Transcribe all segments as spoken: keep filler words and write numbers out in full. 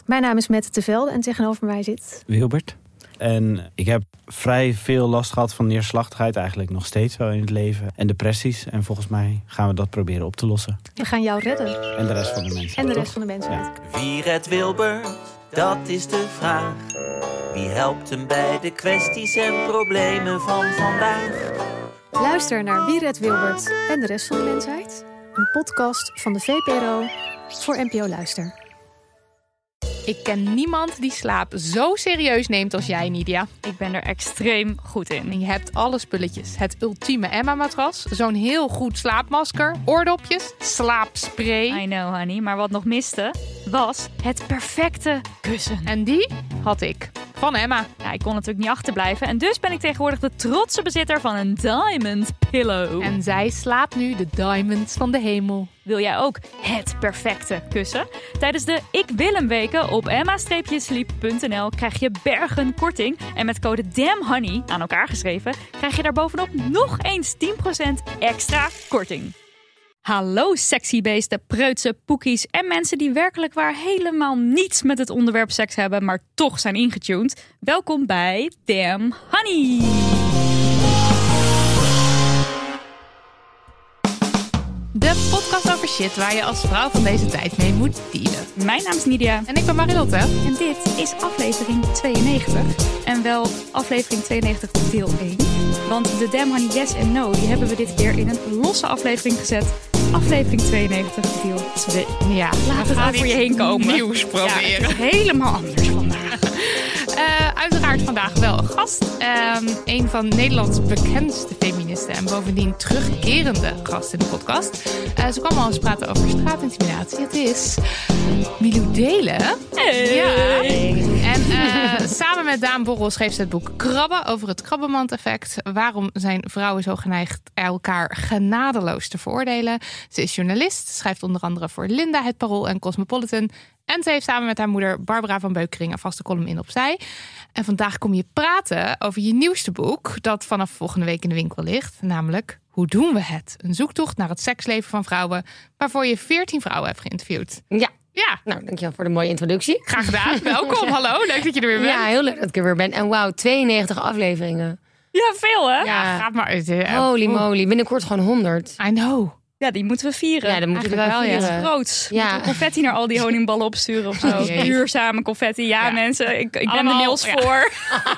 Mijn naam is Mette Tevelde en tegenover mij zit... Wilbert. En ik heb vrij veel last gehad van neerslachtigheid, eigenlijk nog steeds wel in het leven. En depressies. En volgens mij gaan we dat proberen op te lossen. We gaan jou redden. En de rest van de mensen. En de toch? rest van de mensen. Ja. Wie redt Wilbert? Dat is de vraag. Wie helpt hem bij de kwesties en problemen van vandaag? Luister naar Wie redt Wilbert en de rest van de mensheid. Een podcast van de V P R O voor N P O Luister. Ik ken niemand die slaap zo serieus neemt als jij, Nidia. Ik ben er extreem goed in. En je hebt alle spulletjes. Het ultieme Emma-matras, zo'n heel goed slaapmasker, oordopjes, slaapspray. I know, honey. Maar wat nog miste, was het perfecte kussen. En die had ik. Van Emma. Ja, ik kon natuurlijk niet achterblijven. En dus ben ik tegenwoordig de trotse bezitter van een Diamond Pillow. En zij slaapt nu de diamonds van de hemel. Wil jij ook het perfecte kussen? Tijdens de Ik Wil Hem weken op emma sleep punt n l krijg je bergen korting. En met code DAMNHONEY, aan elkaar geschreven, krijg je daar bovenop nog eens tien procent extra korting. Hallo sexy beesten, preutse, poekies en mensen die werkelijk waar helemaal niets met het onderwerp seks hebben, maar toch zijn ingetuned. Welkom bij Damn Honey! De podcast over shit waar je als vrouw van deze tijd mee moet dealen. Mijn naam is Nidia. En ik ben Marilotte. En dit is aflevering tweeënnegentig. En wel aflevering tweeënnegentig deel één. Want de Damn Honey Yes en No, die hebben we dit keer in een losse aflevering gezet. Aflevering tweeënnegentig deel twee. Ja, laat het over je heen komen. Nieuws proberen. Ja, het is helemaal anders vandaag. Uh, uiteraard vandaag wel een gast. Um, een van Nederlands bekendste feministen en bovendien terugkerende gast in de podcast. Uh, ze kwam al eens praten over straatintimidatie. Het is Milou Delen. Hey. Ja. En uh, samen met Daan Borrel schreef ze het boek Krabben over het krabbenmand-effect. Waarom zijn vrouwen zo geneigd elkaar genadeloos te veroordelen? Ze is journalist, schrijft onder andere voor Linda, Het Parool en Cosmopolitan. En ze heeft samen met haar moeder Barbara van Beukering een vaste column in Opzij. En vandaag kom je praten over je nieuwste boek, dat vanaf volgende week in de winkel ligt. Namelijk Hoe doen we het? Een zoektocht naar het seksleven van vrouwen, waarvoor je veertien vrouwen hebt geïnterviewd. Ja. Ja. Nou, dankjewel voor de mooie introductie. Graag gedaan. Welkom, hallo. Leuk dat je er weer bent. Ja, heel leuk dat ik er weer ben. En wauw, tweeënnegentig afleveringen. Ja, veel hè? Ja, Ja. gaat maar. Uh, Holy moly, binnenkort gewoon honderd. I know. Ja, die moeten we vieren. Ja, dat moeten we wel Eigenlijk wel, ja. vieren. Groots. Ja. Moeten we confetti naar al die honingballen opsturen of zo. Oh, jee. Duurzame confetti. Ja, Ja. mensen, ik, ik ben Allemaal, de mails ja. voor.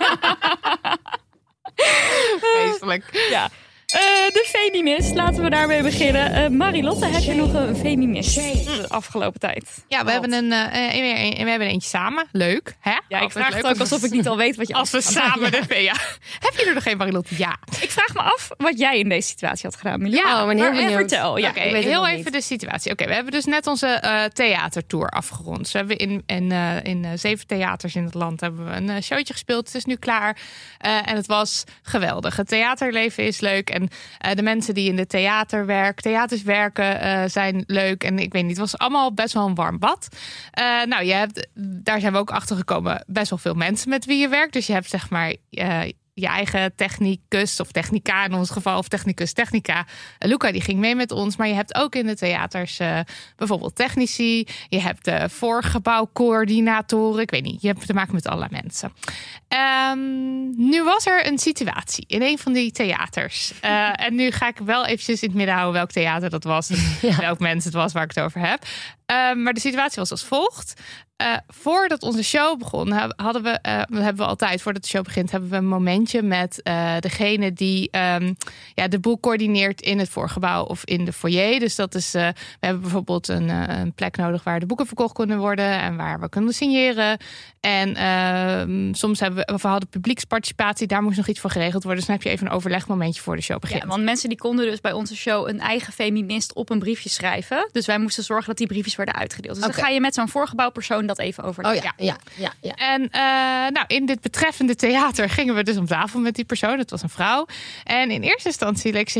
Vreselijk. Ja. Uh, de feminist, laten we daarmee beginnen. Uh, Marilotte, heb je nog een feminist de afgelopen tijd? Ja, we hebben, een, uh, een, een, we hebben eentje samen. Leuk, hè? Ja, ik Altijd vraag leuk het ook om- alsof ik niet al weet wat je Als we anders gaat samen doen. de ja. Heb je er nog geen, Marilotte? Ja. Ik vraag me af wat jij in deze situatie had gedaan, Milou. Ja, maar heel Maar, benieuwd. eh, Vertel, ja. Oké, ik weet het heel nog even niet. de situatie. Oké, we hebben dus net onze uh, theatertour afgerond. Dus we hebben in, in, uh, in uh, zeven theaters in het land hebben we een uh, showtje gespeeld. Het is nu klaar. Uh, en het was geweldig. Het theaterleven is leuk. En uh, de mensen die in de theaterwerk, theaters werken uh, zijn leuk. En ik weet niet, het was allemaal best wel een warm bad. Uh, nou, je hebt, daar zijn we ook achter gekomen, best wel veel mensen met wie je werkt. Dus je hebt zeg maar uh, je eigen technicus of technica in ons geval, of technicus, technica. Uh, Luca die ging mee met ons, maar je hebt ook in de theaters uh, bijvoorbeeld technici. Je hebt uh, voorgebouwcoördinatoren. Ik weet niet, je hebt te maken met allerlei mensen. Um, nu was er een situatie in een van die theaters. Uh, en nu ga ik wel eventjes in het midden houden welk theater dat was. En Ja. welk mens het was waar ik het over heb. Uh, maar de situatie was als volgt. Uh, voordat onze show begon, hadden we, uh, dat hebben we altijd, voordat de show begint, hebben we een momentje met uh, degene die um, ja, de boel coördineert in het voorgebouw of in de foyer. Dus dat is, uh, we hebben bijvoorbeeld een, uh, een plek nodig waar de boeken verkocht kunnen worden en waar we kunnen signeren. En uh, soms hebben we, we hadden publieksparticipatie, daar moest nog iets voor geregeld worden. Dus dan heb je even een overlegmomentje voor de show begint. Ja, want mensen die konden dus bij onze show een eigen feminist op een briefje schrijven. Dus wij moesten zorgen dat die briefjes werden uitgedeeld. Dus Oké. dan ga je met zo'n voorgebouwpersoon dat even over. Oh ja, ja, ja, ja. En uh, nou, in dit betreffende theater gingen we dus om tafel met die persoon. Het was een vrouw. En in eerste instantie leek ze heel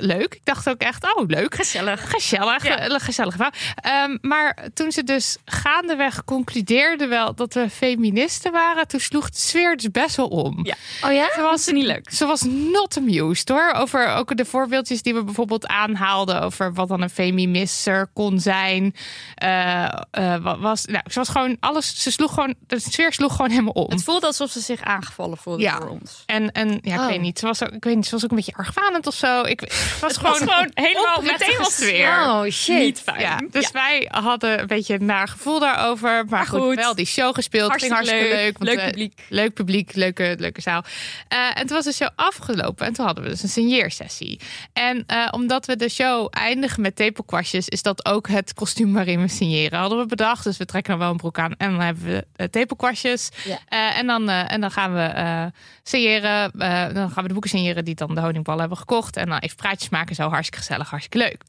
leuk. Ik dacht ook echt, oh leuk. Gezellig. Gezellig, Ja. gezellig vrouw. Um, maar toen ze dus gaandeweg concludeerde wel dat we feministen waren, toen sloeg de sfeer dus best wel om. Ja. Oh ja? Ze was ze niet leuk. Ze was not amused hoor. Over ook de voorbeeldjes die we bijvoorbeeld aanhaalden over wat dan een feminisser kon zijn. Uh, uh, was, nou, ze was gewoon alles. Ze sloeg gewoon. De sfeer sloeg gewoon helemaal om. Het voelde alsof ze zich aangevallen voelde Ja. door ons. En, en ja, ik Oh. weet niet. Ze was ook, ik weet niet. Ze was ook een beetje argwanend of zo. Ik het was Het gewoon, was gewoon helemaal oprechte meteen was sfeer. Oh shit. Niet fijn. Ja, dus Ja. wij hadden een beetje een naar gevoel daarover. Maar, goed, goed. wel die show gespeeld. Hartstikke Ging hartstikke leuk. leuk. want, Leuk eh, publiek. Leuk publiek, leuke, leuke zaal. Uh, en toen was de show afgelopen. En toen hadden we dus een signeersessie. En uh, omdat we de show eindigen met tepelkwastjes, is dat ook het kostuum waarin we signeren. Hadden we bedacht. Dus we trekken dan wel een broek aan. En dan hebben we uh, tepelkwastjes. Ja. Uh, en, dan, uh, en dan gaan we uh, signeren. Uh, dan gaan we de boeken signeren die dan de honingballen hebben gekocht. En dan even praatjes maken. Zo hartstikke gezellig, hartstikke leuk.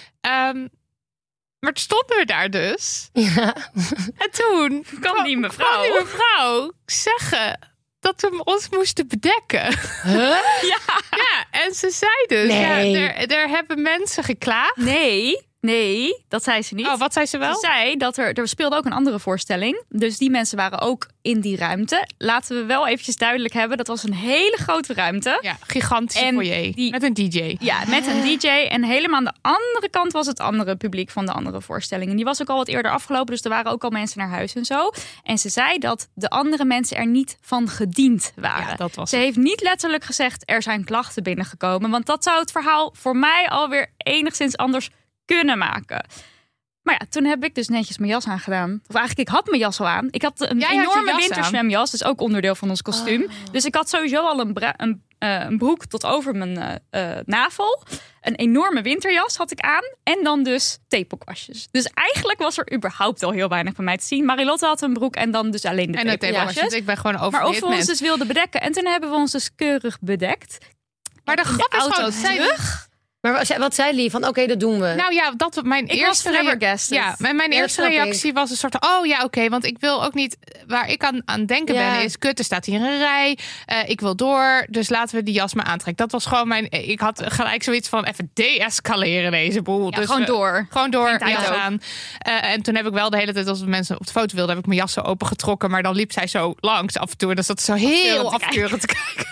Um, maar toen stonden we daar dus. Ja. En toen Kwam die mevrouw. kwam die mevrouw zeggen dat we ons moesten bedekken. Huh? Ja. Ja, en ze zei dus, Nee. ja, er, er hebben mensen geklaagd. Nee, nee, dat zei ze niet. Oh, wat zei ze wel? Ze zei dat er, er speelde ook een andere voorstelling. Dus die mensen waren ook in die ruimte. Laten we wel eventjes duidelijk hebben. Dat was een hele grote ruimte. Ja, gigantische En foyer. die- Met een D J. Ja, met een D J. En helemaal aan de andere kant was het andere publiek van de andere voorstelling. En die was ook al wat eerder afgelopen. Dus er waren ook al mensen naar huis en zo. En ze zei dat de andere mensen er niet van gediend waren. Ja, dat was Ze het. heeft niet letterlijk gezegd, er zijn klachten binnengekomen. Want dat zou het verhaal voor mij alweer enigszins anders kunnen maken. Maar ja, toen heb ik dus netjes mijn jas aangedaan. Of eigenlijk, ik had mijn jas al aan. Ik had een Jij had je enorme jas winterzwemjas. Dus ook onderdeel van ons kostuum. Oh. Dus ik had sowieso al een, bra- een, uh, een broek tot over mijn uh, uh, navel. Een enorme winterjas had ik aan. En dan dus tepelkwastjes. Dus eigenlijk was er überhaupt al heel weinig van mij te zien. Marilotte had een broek en dan dus alleen de En het tepelkwastjes. was, ik ben gewoon over Maar of we ons dus wilden bedekken. En toen hebben we ons dus keurig bedekt. Maar de In grap is auto gewoon, zij- terug. Maar wat zei- wat zei Lee? Van oké, dat doen we. Nou ja, dat mijn Ik eerste was rea- flabbergasted. Ja, mijn, mijn Ja, eerste snap ik. reactie was een soort van, oh ja, oké, want ik wil ook niet, waar ik aan, aan denken Ja. ben, is kut, er staat hier een rij, uh, ik wil door, dus laten we die jas maar aantrekken. Dat was gewoon mijn, ik had gelijk zoiets van, even de-escaleren deze boel. Ja, dus gewoon we- door. Gewoon door, Geen tijd jas ook. aan. Uh, en toen heb ik wel de hele tijd, als mensen op de foto wilden, heb ik mijn jas zo opengetrokken, maar dan liep zij zo langs af en toe, dus dat is zo heel Afkeurend te afkeurend te kijken.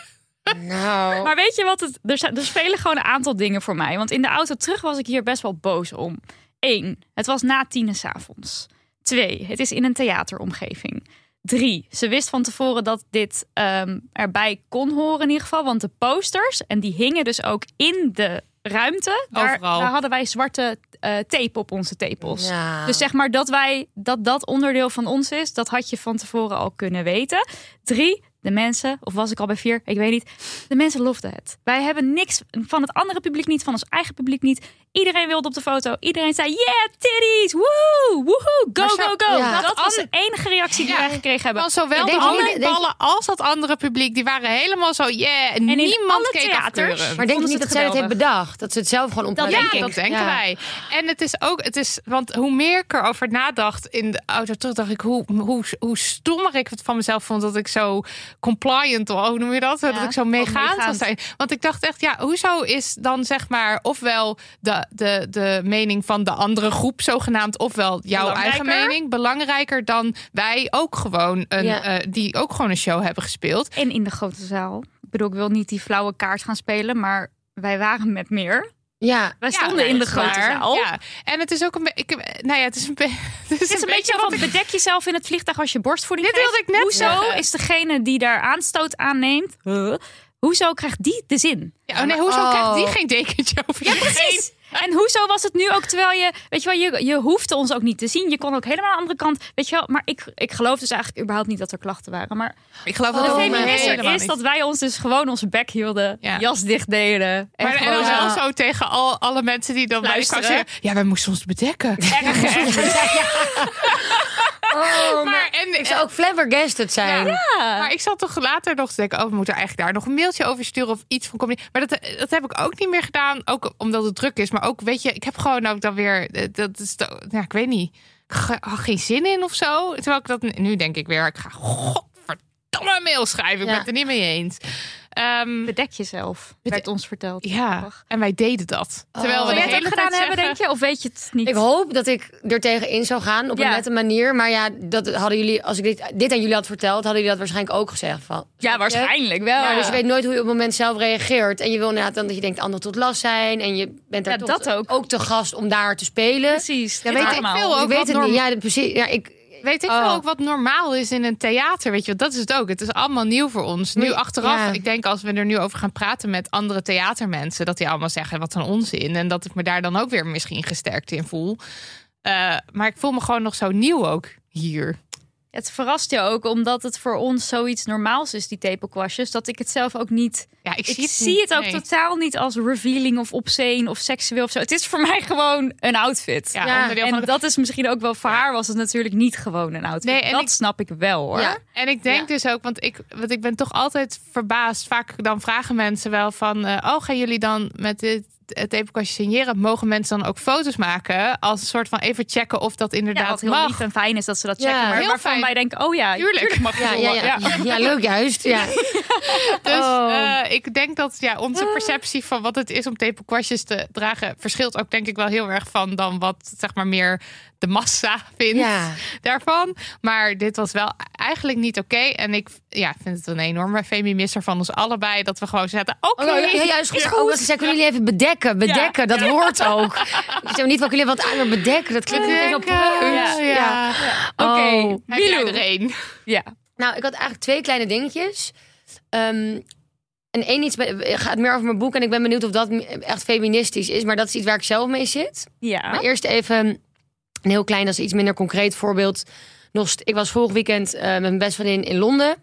Nou. Maar weet je wat? Het, er, zijn- er spelen gewoon een aantal dingen voor mij. Want in de auto terug was ik hier best wel boos om. Eén, het was na tienen 's avonds. Twee, het is in een theateromgeving. Drie, ze wist van tevoren dat dit um, erbij kon horen in ieder geval. Want de posters, en die hingen dus ook in de ruimte. Daar, Overal. daar hadden wij zwarte uh, tape op onze tepels. Ja. Dus zeg maar dat wij dat dat onderdeel van ons is, dat had je van tevoren al kunnen weten. Drie, de mensen, of was ik al bij vier, ik weet niet. De mensen lofden het. Wij hebben niks van het andere publiek niet, van ons eigen publiek niet. Iedereen wilde op de foto. Iedereen zei, yeah, titties, woehoe, woehoe, go, Maar zo- go, go. ja. Dat was de enige reactie die Ja. wij gekregen hebben. Van zowel Ja, de denk je niet- handballen als dat andere publiek, die waren helemaal zo, yeah, en in niemand alle keek theaters- afkeurend. Maar denk je vonden niet ze dat het zij het heeft geweldig. bedacht? Dat ze het zelf gewoon op Dat Ja, denk ik. dat denken Ja. wij. En het is ook, het is, want hoe meer ik erover nadacht in de auto terug, dacht ik hoe, hoe, hoe stommer ik het van mezelf vond dat ik zo compliant, of hoe noem je dat? Dat Ja, ik zo ook meegaand zou meegaand. zijn. Want ik dacht echt, ja, hoezo is dan zeg maar ofwel de, de, de mening van de andere groep zogenaamd, ofwel jouw eigen Belangrijker? mening belangrijker dan wij ook gewoon een, Ja. eh, die ook gewoon een show hebben gespeeld. En in de grote zaal. Ik bedoel, ik wil niet die flauwe kaart gaan spelen, maar wij waren met meer. Ja. Wij Ja, stonden in de dat is grote waar. zaal. Ja, en het is ook een beetje, nou ja, het is een, be- het is Het is een beetje wat van bedek jezelf in het vliegtuig als je borstvoeding Dit geeft. wilde ik net Hoezo zeggen. is degene die daar aanstoot aanneemt, huh? Hoezo krijgt die de zin? Ja, oh nee, hoezo Oh. krijgt die geen dekentje over? Ja, precies. En hoezo was het nu ook terwijl je, weet je wel, je, je hoefde ons ook niet te zien. Je kon ook helemaal aan de andere kant, weet je wel. Maar ik, ik geloof dus eigenlijk überhaupt niet dat er klachten waren. Maar Ik geloof Oh, dat de mijn feminisme helemaal is niet. dat wij ons dus gewoon onze bek hielden, Ja. jas dicht deden. En Maar en gewoon dan Ja. wel zo tegen al, alle mensen die dan bij elkaar Luisteren. zeggen, ja, wij moesten ons bedekken. Oh, maar Maar, en, ik zou ook flabbergasted zijn. Ja. maar ik zat toch later nog te denken, oh, we moeten eigenlijk daar nog een mailtje over sturen of iets van communie. Maar dat, dat heb ik ook niet meer gedaan, ook omdat het druk is. Maar ook, weet je, ik heb gewoon ook dan weer, eh, dat is, to- ja, ik weet niet, ik had geen zin in of zo. Terwijl ik dat, nu denk ik weer, ik ga godverdomme mail schrijven, ik Ja. ben het er niet mee eens. Um, Bedek jezelf, werd ons verteld. Ja, en wij deden dat. Terwijl Oh. we Zou de jij het hele ook gedaan tijd hebben, zeggen, denk je? Of weet je het niet? Ik hoop dat ik er tegenin zou gaan op Ja. een nette manier. Maar ja, dat hadden jullie, als ik dit, dit aan jullie had verteld, hadden jullie dat waarschijnlijk ook gezegd. Van, Ja, snap je? waarschijnlijk wel. Ja, dus je weet nooit hoe je op het moment zelf reageert. En je wil inderdaad dan dat je denkt anderen tot last zijn. En je bent daar Ja, toch dat te- ook. ook te gast om daar te spelen. Precies. Ja, Dit weet ik allemaal. veel ook. ik weet wat het niet. norm- Ja, precies. Ja, ik, Weet ik Oh. veel ook wat normaal is in een theater, weet je, dat is het ook. Het is allemaal nieuw voor ons. Nu Nee, achteraf, ja. ik denk als we er nu over gaan praten met andere theatermensen, dat die allemaal zeggen wat een onzin en dat ik me daar dan ook weer misschien gesterkt in voel. Uh, maar ik voel me gewoon nog zo nieuw ook hier. Het verrast je ook, omdat het voor ons zoiets normaals is, die tepelkwastjes, dat ik het zelf ook niet... Ja, ik, Ik zie het, zie niet. het ook Nee. totaal niet als revealing of obscene of seksueel of zo. Het is voor mij gewoon een outfit. Ja, Ja, onderdeel En van de- dat is misschien ook wel voor haar was het natuurlijk niet gewoon een outfit. Nee, en dat ik- snap ik wel hoor. Ja. En ik denk Ja. dus ook, want ik, want ik ben toch altijd verbaasd. Vaak dan vragen mensen wel van, uh, oh, gaan jullie dan met dit het tepelkastje signeren? Mogen mensen dan ook foto's maken als een soort van even checken of dat Ja, inderdaad wat heel mag? lief en fijn is dat ze dat Ja, checken. Maar heel waarvan fijn. wij denken, oh ja, Tuurlijk. tuurlijk mag je ja, zo- ja, ja. ja. ja, leuk juist. Ja. Dus Oh. uh, ik denk dat ja, onze perceptie van wat het is om tepelkwastjes te dragen verschilt ook denk ik wel heel erg van dan wat zeg maar meer de massa vindt Ja. daarvan. Maar dit was wel eigenlijk niet oké. En ik ja, vind het een enorme feminisser van ons allebei dat we gewoon zetten, oké. Oh, ja, juist goed. is Oh, wat ze zei, kunnen jullie even bedekken? Bedekken, dat hoort ook. Ik zeg niet van jullie wat aan, maar bedekken. Dat klinkt niet zo Bedekken, preus. ja, ja. Oké, Oh. Heb jij Milou. er één? Ja. Nou, ik had eigenlijk twee kleine dingetjes. Ehm, en één iets bij- gaat meer over mijn boek. En ik ben benieuwd of dat echt feministisch is. Maar dat is iets waar ik zelf mee zit. Ja. Maar eerst even een heel klein, dat is iets minder concreet voorbeeld. Nog, st- ik was vorig weekend uh, met mijn beste vriendin in Londen.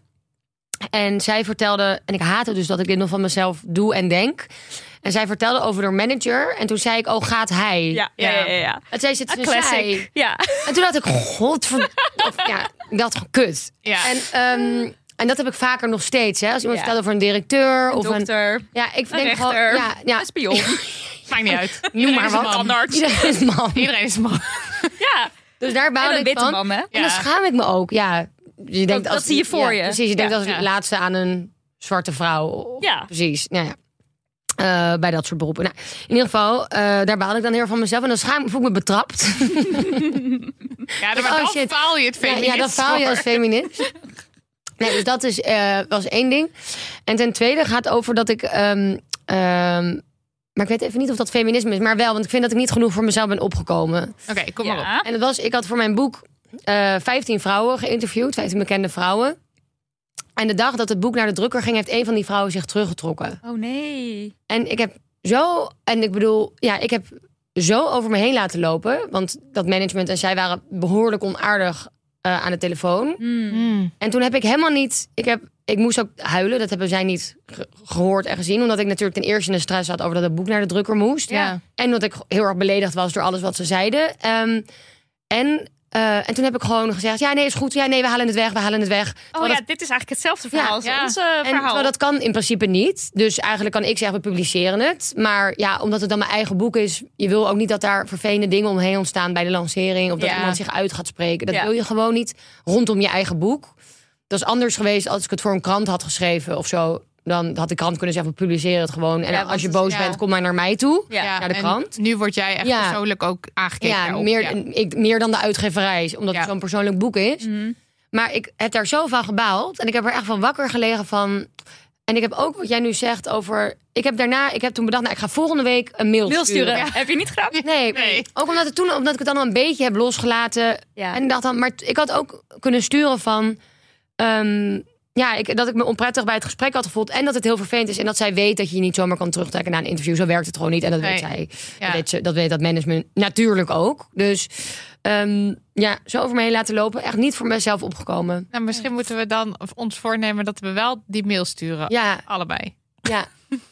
En zij vertelde, en ik haat het dus dat ik dit nog van mezelf doe en denk. En zij vertelde over haar manager. En toen zei ik, oh, gaat hij? Ja, ja, ja, ja, ja. En zei ze, het A is een zij. classic. Ja. En toen dacht ik, godverd... of, ja, ik dacht gewoon, kut. Ja. En, ehm, en dat heb ik vaker nog steeds. Hè? Als iemand Ja. vertelt over een directeur. Of een, Dokter, ja, ik een denk gewoon... rechter, Ja, ja, een spion. Maakt niet uit. noem Iedereen maar is een wat. tandarts. Iedereen is man. Iedereen is een man. Ja, Dus daar en bouwde een ik witte van. man, hè? En Ja. dan schaam ik me ook. Ja, je denkt dat als, zie je voor ja, je. Precies, je denkt Ja, als ja. het laatste aan een zwarte vrouw. Ja. Precies, nou ja. Uh, bij dat soort beroepen. Nou, in ieder geval, uh, daar baalde ik dan heel erg van mezelf. En dan schaam, voel ik me betrapt. Ja, dan, Oh, dan shit. faal je het Ja, feminist ja, dan faal je voor. als feminist. Nee, dus dat is, uh, was één ding. En ten tweede gaat over dat ik... Um, um, maar ik weet even niet of dat feminisme is. Maar wel, want ik vind dat ik niet genoeg voor mezelf ben opgekomen. Oké, kom maar op. Ja. En dat was, ik had voor mijn boek uh, vijftien vrouwen geïnterviewd. vijftien bekende vrouwen. En de dag dat het boek naar de drukker ging... heeft een van die vrouwen zich teruggetrokken. Oh nee. En ik heb zo... En ik bedoel, ja, ik heb zo over me heen laten lopen. Want dat management en zij waren behoorlijk onaardig uh, aan de telefoon. Hmm. Mm. En toen heb ik helemaal niet... Ik, heb, ik moest ook huilen, dat hebben zij niet ge- gehoord en gezien. Omdat ik natuurlijk ten eerste in de stress had over dat het boek naar de drukker moest. Ja. En dat ik heel erg beledigd was door alles wat ze zeiden. Um, en... Uh, en toen heb ik gewoon gezegd, ja, nee, is goed. Ja, nee, we halen het weg, we halen het weg. Oh Terwijl ja, dat, dit is eigenlijk hetzelfde verhaal Ja, als ja. onze en verhaal. terwijl dat kan in principe niet. Dus eigenlijk kan ik zeggen, we publiceren het. Maar ja, omdat het dan mijn eigen boek is... je wil ook niet dat daar vervelende dingen omheen ontstaan... bij de lancering, of dat Ja. iemand zich uit gaat spreken. Dat Ja. wil je gewoon niet rondom je eigen boek. Dat is anders geweest als ik het voor een krant had geschreven of zo. Dan had de krant kunnen zeggen, we publiceren het gewoon. En Ja, als want je het- boos ja. bent, kom maar naar mij toe. Ja. naar de en krant. Nu word jij echt Ja. persoonlijk ook aangekeken. Ja, daarop. meer, Ja. Ik, meer dan de uitgeverij, omdat Ja. het zo'n persoonlijk boek is. Mhm. Maar ik heb daar zo van gebaald. En ik heb er echt van wakker gelegen van... En ik heb ook wat jij nu zegt over... Ik heb daarna, ik heb toen bedacht, nou, ik ga volgende week een mail, Mail sturen. sturen. Heb je niet gedaan? Nee, Nee. ook omdat, het toen, omdat ik het dan al een beetje heb losgelaten. Ja. En ik dacht dan, maar ik had ook kunnen sturen van... Um, ja, ik, dat ik me onprettig bij het gesprek had gevoeld. En dat het heel vervelend is. En dat zij weet dat je je niet zomaar kan terugtrekken na een interview. Zo werkt het gewoon niet. En dat Nee. weet zij. Ja. Dat, weet ze, dat weet dat management natuurlijk ook. Dus um, ja, zo over me heen laten lopen. Echt niet voor mezelf opgekomen. Nou, misschien moeten we dan ons voornemen dat we wel die mail sturen. Ja, Allebei. ja.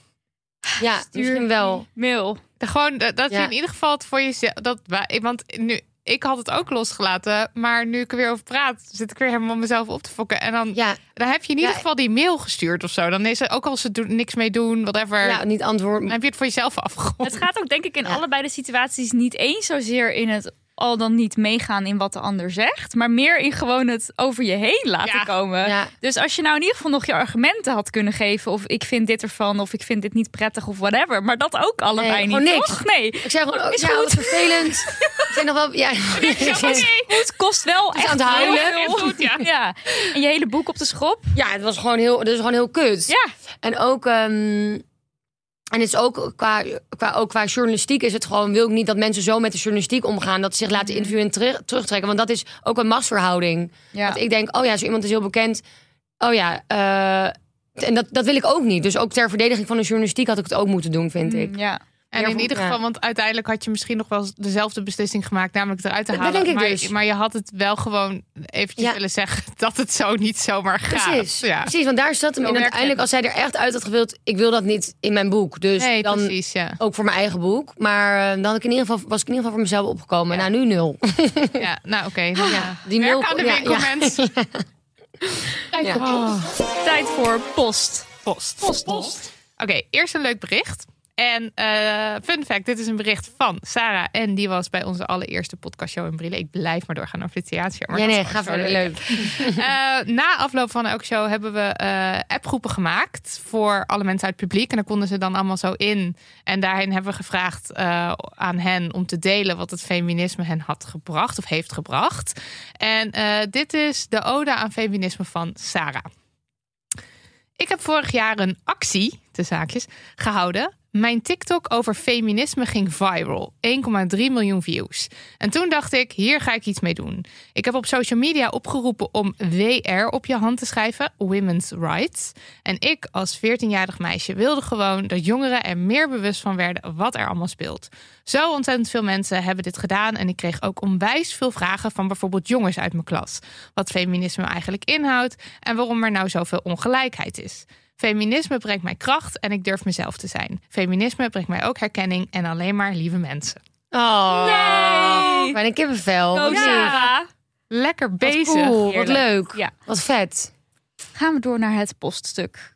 Ja, misschien wel. Mail. De, gewoon dat dat Ja. je in ieder geval het voor jezelf... Dat, wij- want nu, ik had het ook losgelaten. Maar nu ik er weer over praat, zit ik weer helemaal mezelf op te fokken. En dan, Ja, dan heb je in ieder Ja. geval die mail gestuurd of zo. Dan is het ook als ze do- niks mee doen, whatever. ja, niet antwoorden. Dan heb je het voor jezelf afgerond. Het gaat ook denk ik in Ja. allebei de situaties niet eens zozeer in het al dan niet meegaan in wat de ander zegt, maar meer in gewoon het over je heen laten Ja. komen. Ja. Dus als je nou in ieder geval nog je argumenten had kunnen geven, of ik vind dit ervan, of ik vind dit niet prettig, of whatever, maar dat ook allebei Nee, niet, gewoon niks. toch? Nee. Ik zei gewoon, oh, Is ja, goed. wat vervelend. Ik zei nog wel, ja. Het kost wel is echt aan het huilen. heel veel. Is goed, ja. Ja. En je hele boek op de schop. Ja, het was gewoon heel, het is gewoon heel kut. Ja. En ook, ehm, en het is ook qua, qua, ook qua journalistiek is het gewoon, wil ik niet dat mensen zo met de journalistiek omgaan, dat ze zich laten interviewen en terug, terugtrekken. Want dat is ook een machtsverhouding. Ja. Dat ik denk, oh ja, zo iemand is heel bekend. Oh ja, uh, en dat, dat wil ik ook niet. Dus ook ter verdediging van de journalistiek had ik het ook moeten doen, vind ik. Ja. En Ja, in ieder ja. geval, want uiteindelijk had je misschien nog wel dezelfde beslissing gemaakt, namelijk eruit te Dat halen. denk ik maar, dus. maar je had het wel gewoon eventjes Ja. willen zeggen dat het zo niet zomaar gaat. Precies, Ja. precies, want daar zat hem Zo in. werkt Uiteindelijk, als het. zij er echt uit had gewild, ik wil dat niet in mijn boek. Dus Nee, dan precies, ja. ook voor mijn eigen boek. Maar uh, dan had ik in ieder geval, was ik in ieder geval voor mezelf opgekomen. Ja. Nou, nu nul. ja. Nou, oké. nou ja. Die Werk nul- aan de ja, winkel, ja. mensen. Ja. Oh. Tijd voor post. Post. Post. Post. Oké, eerst een leuk bericht. En uh, fun fact, dit is een bericht van Sarah. En die was bij onze allereerste podcastshow in Brille. Ik blijf maar doorgaan over dit theater. Maar Ja, dat is nee, gewoon ga zo verder. Leuk. Uh, na afloop van elke show hebben we uh, appgroepen gemaakt voor alle mensen uit het publiek. En daar konden ze dan allemaal zo in. En daarin hebben we gevraagd uh, aan hen om te delen wat het feminisme hen had gebracht of heeft gebracht. En uh, dit is de ode aan feminisme van Sarah. Ik heb vorig jaar een actie, de zaakjes, gehouden. Mijn TikTok over feminisme ging viral. één komma drie miljoen views. En toen dacht ik, hier ga ik iets mee doen. Ik heb op social media opgeroepen om W R op je hand te schrijven. Women's Rights. En ik als veertienjarig meisje wilde gewoon dat jongeren er meer bewust van werden wat er allemaal speelt. Zo ontzettend veel mensen hebben dit gedaan. En ik kreeg ook onwijs veel vragen van bijvoorbeeld jongens uit mijn klas. Wat feminisme eigenlijk inhoudt en waarom er nou zoveel ongelijkheid is. Feminisme brengt mij kracht en ik durf mezelf te zijn. Feminisme brengt mij ook herkenning en alleen maar lieve mensen. Oh, Nee. Bijna kippenvel. Go Wat lief. Sarah. Lekker Wat bezig. cool, wat Heerlijk. leuk. Ja. Wat vet. Gaan we door naar het poststuk.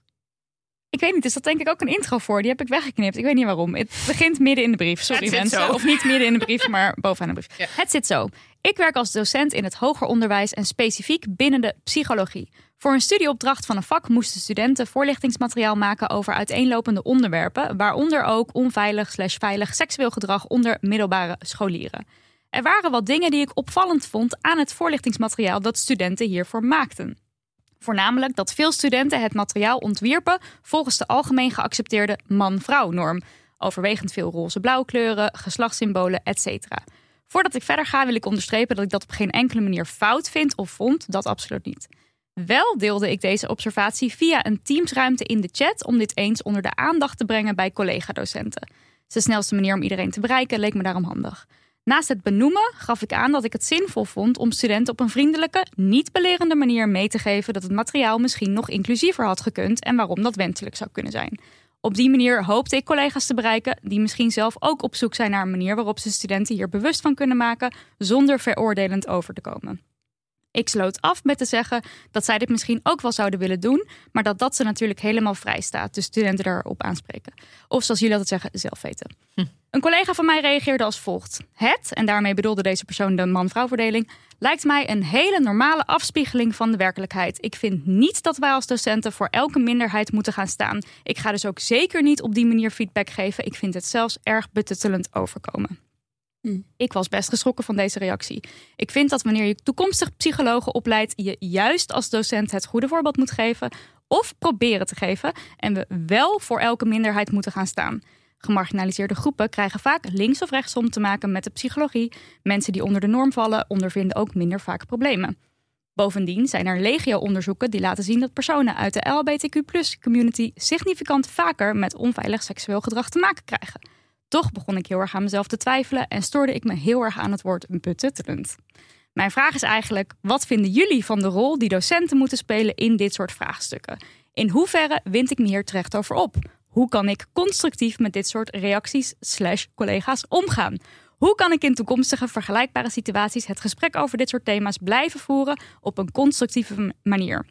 Ik weet niet, is dat denk ik ook een intro voor? Die heb ik weggeknipt. Ik weet niet waarom. Het begint midden in de brief. Sorry Het zit mensen. zo. Of niet midden in de brief, maar bovenaan de brief. Ja. Het zit zo. Ik werk als docent in het hoger onderwijs en specifiek binnen de psychologie. Voor een studieopdracht van een vak moesten studenten voorlichtingsmateriaal maken over uiteenlopende onderwerpen, waaronder ook onveilig slash veilig seksueel gedrag onder middelbare scholieren. Er waren wat dingen die ik opvallend vond aan het voorlichtingsmateriaal dat studenten hiervoor maakten. Voornamelijk dat veel studenten het materiaal ontwierpen volgens de algemeen geaccepteerde man-vrouw norm. Overwegend veel roze-blauw kleuren, geslachtssymbolen, et cetera. Voordat ik verder ga wil ik onderstrepen dat ik dat op geen enkele manier fout vind of vond, dat absoluut niet. Wel deelde ik deze observatie via een Teamsruimte in de chat om dit eens onder de aandacht te brengen bij collega-docenten. Het is de snelste manier om iedereen te bereiken, leek me daarom handig. Naast het benoemen gaf ik aan dat ik het zinvol vond om studenten op een vriendelijke, niet belerende manier mee te geven dat het materiaal misschien nog inclusiever had gekund en waarom dat wenselijk zou kunnen zijn. Op die manier hoopte ik collega's te bereiken die misschien zelf ook op zoek zijn naar een manier waarop ze studenten hier bewust van kunnen maken zonder veroordelend over te komen. Ik sloot af met te zeggen dat zij dit misschien ook wel zouden willen doen, maar dat dat ze natuurlijk helemaal vrij staat, dus studenten daarop aanspreken. Of zoals jullie altijd zeggen, zelf weten. Hm. Een collega van mij reageerde als volgt. Het, en daarmee bedoelde deze persoon de man-vrouw verdeling, lijkt mij een hele normale afspiegeling van de werkelijkheid. Ik vind niet dat wij als docenten voor elke minderheid moeten gaan staan. Ik ga dus ook zeker niet op die manier feedback geven. Ik vind het zelfs erg betuttelend overkomen. Hmm. Ik was best geschrokken van deze reactie. Ik vind dat wanneer je toekomstig psychologen opleidt, je juist als docent het goede voorbeeld moet geven of proberen te geven en we wel voor elke minderheid moeten gaan staan. Gemarginaliseerde groepen krijgen vaak links of rechtsom te maken met de psychologie. Mensen die onder de norm vallen ondervinden ook minder vaak problemen. Bovendien zijn er legio-onderzoeken die laten zien dat personen uit de L H B T Q plus community significant vaker met onveilig seksueel gedrag te maken krijgen. Toch begon ik heel erg aan mezelf te twijfelen en stoorde ik me heel erg aan het woord betuttelend. Mijn vraag is eigenlijk, wat vinden jullie van de rol die docenten moeten spelen in dit soort vraagstukken? In hoeverre wind ik me hier terecht over op? Hoe kan ik constructief met dit soort reacties slash collega's omgaan? Hoe kan ik in toekomstige vergelijkbare situaties het gesprek over dit soort thema's blijven voeren op een constructieve manier?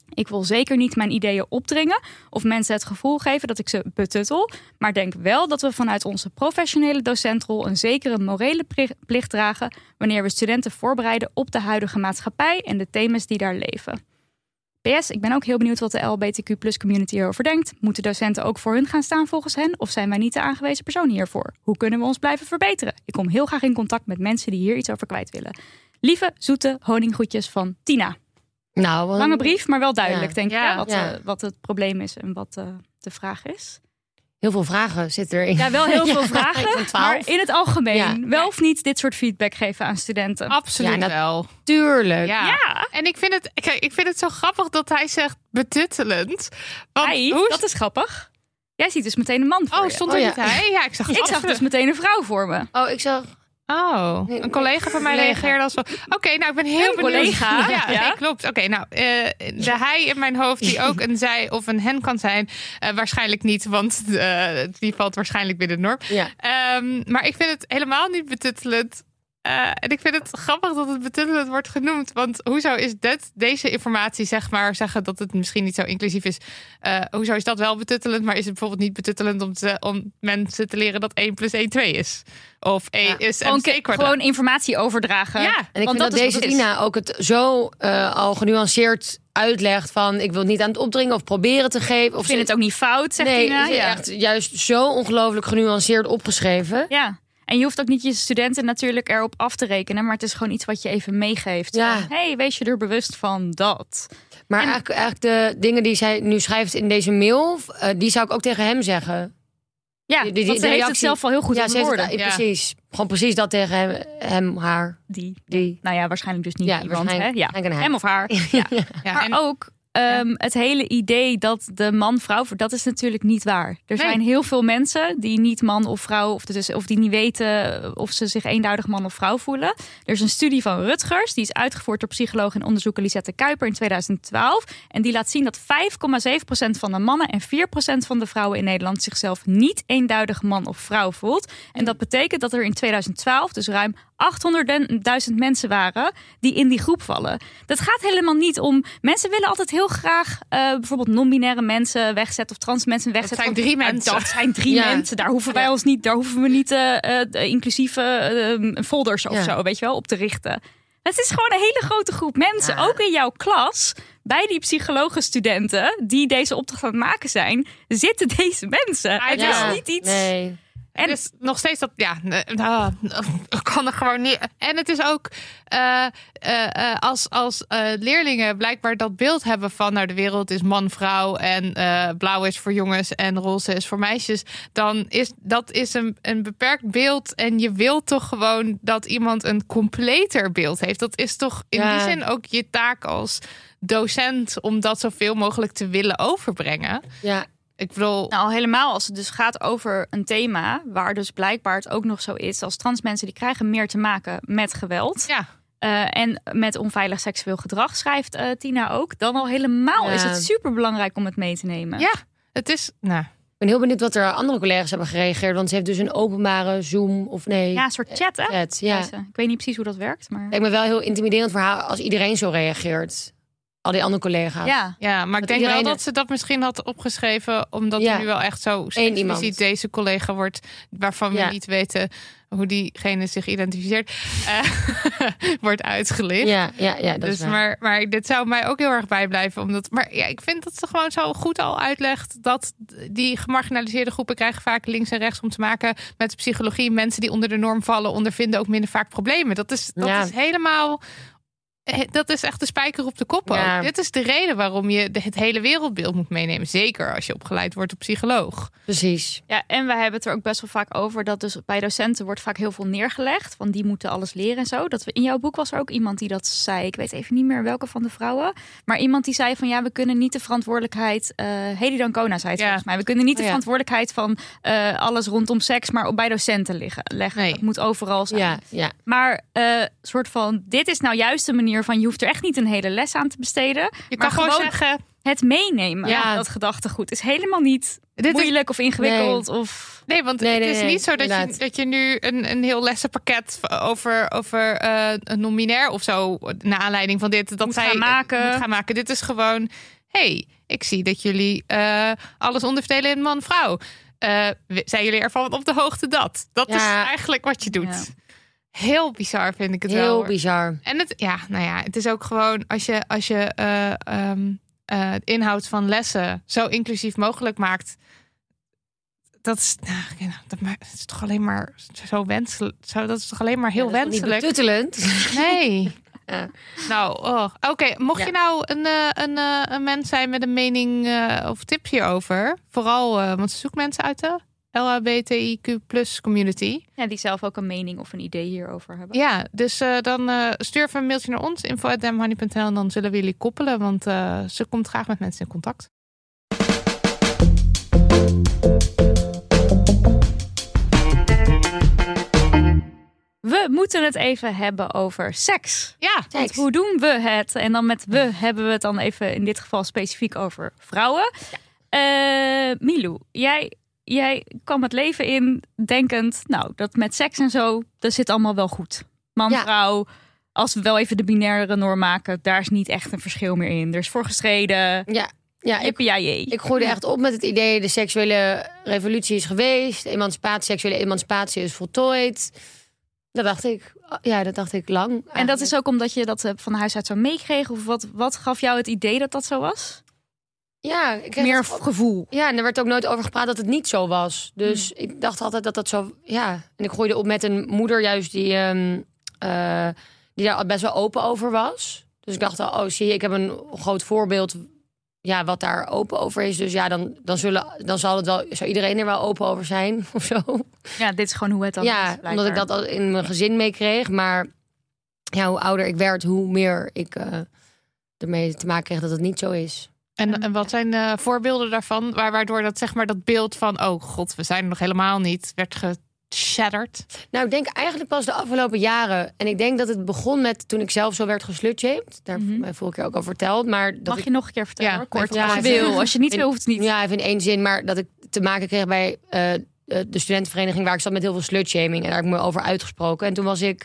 Ik wil zeker niet mijn ideeën opdringen of mensen het gevoel geven dat ik ze betuttel. Maar denk wel dat we vanuit onze professionele docentrol een zekere morele plicht dragen wanneer we studenten voorbereiden op de huidige maatschappij en de thema's die daar leven. P S, ik ben ook heel benieuwd wat de L G B T Q plus community hierover denkt. Moeten docenten ook voor hun gaan staan volgens hen? Of zijn wij niet de aangewezen persoon hiervoor? Hoe kunnen we ons blijven verbeteren? Ik kom heel graag in contact met mensen die hier iets over kwijt willen. Lieve, zoete honinggroetjes van Tina. Nou, wel... Lange brief, maar wel duidelijk, Ja. denk ik, Ja. hè, wat, Ja. uh, wat het probleem is en wat uh, de vraag is. Heel veel vragen zitten erin. Ja, wel heel veel Ja, vragen, van twaalf. maar in het algemeen Ja. wel of niet dit soort feedback geven aan studenten. Absoluut Ja, dat- wel. Tuurlijk. Ja. Ja. En ik vind, het, kijk, ik vind het zo grappig dat hij zegt betuttelend. Want Hey, hoe dat is grappig. Jij ziet dus meteen een man voor Oh, je. stond Oh, er ja. niet hij? Ja, ik zag Ik zag absoluut- dus meteen een vrouw voor me. Oh, ik zag... Oh, een collega van mij Collega. reageerde als van... Oké, nou, ik ben heel Een benieuwd. collega, Ja, ja. nee, klopt. Oké, nou, eh, de hij in mijn hoofd die ook een zij of een hen kan zijn... eh, waarschijnlijk niet, want eh, die valt waarschijnlijk binnen de norm. Ja. Ehm, maar ik vind het helemaal niet betuttelend. Uh, en ik vind het grappig dat het betuttelend wordt genoemd. Want hoezo is dit, deze informatie, zeg maar, zeggen dat het misschien niet zo inclusief is. Uh, hoezo is dat wel betuttelend, maar is het bijvoorbeeld niet betuttelend om, te, om mensen te leren dat één plus één twee is? Of één Ja. is Gewoon, M C kwadraat. gewoon informatie overdragen. Ja, En ik Want vind dat, dat is deze wat het is. Tina ook het zo uh, al genuanceerd uitlegt van... ik wil het niet aan het opdringen of proberen te geven. Of Ik vind het ook niet fout, zegt nee, Tina. het is Ja. echt juist zo ongelooflijk genuanceerd opgeschreven. Ja. En je hoeft ook niet je studenten natuurlijk erop af te rekenen, maar het is gewoon iets wat je even meegeeft. Ja. Hé, hey, wees je er bewust van dat. Maar En- eigenlijk, eigenlijk de dingen die zij nu schrijft in deze mail... Uh, die zou ik ook tegen hem zeggen. Ja, Die- die- want de ze heeft het reactie- zelf al heel goed ja, op ze de heeft woorden. het, Ja. precies. Gewoon precies dat tegen hem, hem haar. Die. Die. Nou ja, waarschijnlijk dus niet Ja, iemand. Hè? waarschijnlijk- Ja. waarschijnlijk een Hem of haar. Ja. Ja, Maar en- ook um, het hele idee dat de man-vrouw... dat is natuurlijk niet waar. Er Nee. zijn heel veel mensen die niet man of vrouw... Of, dus, of die niet weten of ze zich eenduidig man of vrouw voelen. Er is een studie van Rutgers. Die is uitgevoerd door psycholoog en onderzoeker Lisette Kuiper in tweeduizend twaalf. En die laat zien dat vijf komma zeven procent van de mannen... en vier procent van de vrouwen in Nederland... zichzelf niet eenduidig man of vrouw voelt. En dat betekent dat er in tweeduizend twaalf... dus ruim achthonderdduizend mensen waren die in die groep vallen. Dat gaat helemaal niet om... Mensen willen altijd heel graag uh, bijvoorbeeld non-binaire mensen wegzetten... of trans mensen wegzetten. zijn drie Maar mensen. Dat zijn drie Ja. mensen. Daar hoeven wij Ja. ons niet... Daar hoeven we niet uh, uh, inclusieve uh, folders of Ja. zo, weet je wel, op te richten. Het is gewoon een hele grote groep mensen. Ja. Ook in jouw klas, bij die psychologenstudenten... die deze opdracht aan het maken zijn... zitten deze mensen. Het Ja. is niet iets... Nee. En het is nog steeds dat, ja, nou, ik kan er gewoon niet. En het is ook uh, uh, uh, als, als uh, leerlingen blijkbaar dat beeld hebben van, nou, de wereld is man-vrouw en uh, blauw is voor jongens en roze is voor meisjes. Dan is dat is een, een beperkt beeld. En je wilt toch gewoon dat iemand een completer beeld heeft. Dat is toch in Ja. die zin ook je taak als docent om dat zoveel mogelijk te willen overbrengen. Ja. Ik bedoel, Nou, helemaal als het dus gaat over een thema... waar dus blijkbaar het ook nog zo is... als trans mensen die krijgen meer te maken met geweld... ja. Uh, en met onveilig seksueel gedrag, schrijft uh, Tina ook... dan al helemaal Ja. is het superbelangrijk om het mee te nemen. Ja, het is, nou... Ik ben heel benieuwd wat er andere collega's hebben gereageerd. Want ze heeft dus een openbare Zoom of nee. Ja, een soort chat, hè? chat. Ja. Deze. Ik weet niet precies hoe dat werkt, maar... Lijkt me wel heel intimiderend voor haar als iedereen zo reageert. Al die andere collega's. Ja, Ja, maar ik Dat denk iedereen wel er- dat ze dat misschien had opgeschreven... omdat Ja. er nu wel echt zo Eén iemand. expliciet deze collega wordt... waarvan we Ja. niet weten hoe diegene zich identificeert... eh, wordt uitgelicht. ja, ja, ja dat dus, is waar. maar, maar dit zou mij ook heel erg bijblijven. Omdat, maar ja, ik vind dat ze gewoon zo goed al uitlegt... dat die gemarginaliseerde groepen krijgen vaak links en rechts om te maken... met psychologie. Mensen die onder de norm vallen ondervinden ook minder vaak problemen. Dat is, dat Ja. is helemaal... Dat is echt de spijker op de kop ook. Ja. Dit is de reden waarom je de- het hele wereldbeeld moet meenemen. Zeker als je opgeleid wordt tot psycholoog. Precies. ja, en wij hebben het er ook best wel vaak over... dat dus bij docenten wordt vaak heel veel neergelegd... want die moeten alles leren en zo. Dat we, in jouw boek was er ook iemand die dat zei. Ik weet even niet meer welke van de vrouwen. Maar iemand die zei van ja, we kunnen niet de verantwoordelijkheid... Uh, Hedy Dancona zei het Ja. volgens mij. We kunnen niet de Oh ja. verantwoordelijkheid van uh, alles rondom seks... maar op bij docenten liggen, leggen. Nee. Het moet overal zijn. Ja, ja. Maar uh, soort van, dit is nou juist de manier van... je hoeft er echt niet een hele les aan te besteden. Je maar kan gewoon zeggen... het meenemen, Ja. dat gedachtegoed, is helemaal niet Dit is- moeilijk of ingewikkeld. Of... Nee, want Nee, het nee, is nee, niet zo dat je, inderdaad. dat je nu een, een heel lessenpakket over, over uh, een non-binair of zo... naar aanleiding van dit, dat Moet zij gaan maken. moet gaan maken. Dit is gewoon... hey, ik zie dat jullie uh, alles onderverdelen in man-vrouw. Uh, zijn jullie ervan op de hoogte dat? Dat ja. is eigenlijk wat je doet. Ja. Heel bizar vind ik het Heel wel. Heel bizar. En het, ja, nou ja, het is ook gewoon als je, als je uh, um, uh, het inhoud van lessen zo inclusief mogelijk maakt. Dat is, nou, dat is toch alleen maar zo wenselijk. Zo, dat is toch alleen maar heel ja, dat is wenselijk. Niet betuttelend. Nee. Ja. Nou, oh. oké. Okay. Mocht ja. je nou een, een, een, een mens zijn met een mening uh, of tip hierover, vooral, uh, want ze zoeken mensen uit de L H B T I Q plus community. Ja, die zelf ook een mening of een idee hierover hebben. Ja, dus uh, dan uh, stuur even een mailtje naar ons, info at damhoney punt n l en dan zullen we jullie koppelen, want uh, ze komt graag met mensen in contact. We moeten het even hebben over seks. Ja, seks. Hoe doen we het? En dan met we hebben we het dan even in dit geval specifiek over vrouwen. Ja. Uh, Milou, jij, jij kwam het leven in denkend, nou, dat met seks en zo, dat zit allemaal wel goed. Man, ja. vrouw, als we wel even de binaire norm maken, daar is niet echt een verschil meer in. Er is voor gestreden. Ja. Ja, ik, ik groeide echt op met het idee, de seksuele revolutie is geweest, emancipatie, seksuele emancipatie is voltooid. Dat dacht ik, ja, dat dacht ik lang. Eigenlijk. En dat is ook omdat je dat van huis uit zo meekreeg? Of wat, wat gaf jou het idee dat dat zo was? Ja, ik kreeg meer het, gevoel. Ja, en er werd ook nooit over gepraat dat het niet zo was. Dus hmm. ik dacht altijd dat dat zo, ja. En ik groeide op met een moeder juist die, um, uh, die daar best wel open over was. Dus ik dacht, oh zie je, ik heb een groot voorbeeld, ja, wat daar open over is. Dus ja, dan, dan, zullen, dan zal het wel, zou iedereen er wel open over zijn of zo. Ja, dit is gewoon hoe het dan ja, is. Ja, omdat ik dat al in mijn gezin meekreeg. Maar ja, hoe ouder ik werd, hoe meer ik uh, ermee te maken kreeg dat het niet zo is. En, en wat zijn de voorbeelden daarvan? Waardoor dat, zeg maar, dat beeld van, oh god, we zijn er nog helemaal niet, werd geshatterd? Nou, ik denk eigenlijk pas de afgelopen jaren. En ik denk dat het begon met toen ik zelf zo werd geslutshamed. Daar mm-hmm. heb ik mij vorige keer ook over verteld. Maar dat Mag ik, je nog een keer vertellen? Ja, kort, ja, als je wil. Als je niet in, wil, hoeft het niet. Ja, even in één zin. Maar dat ik te maken kreeg bij uh, de studentenvereniging waar ik zat met heel veel slutshaming. En daar heb ik me over uitgesproken. En toen was ik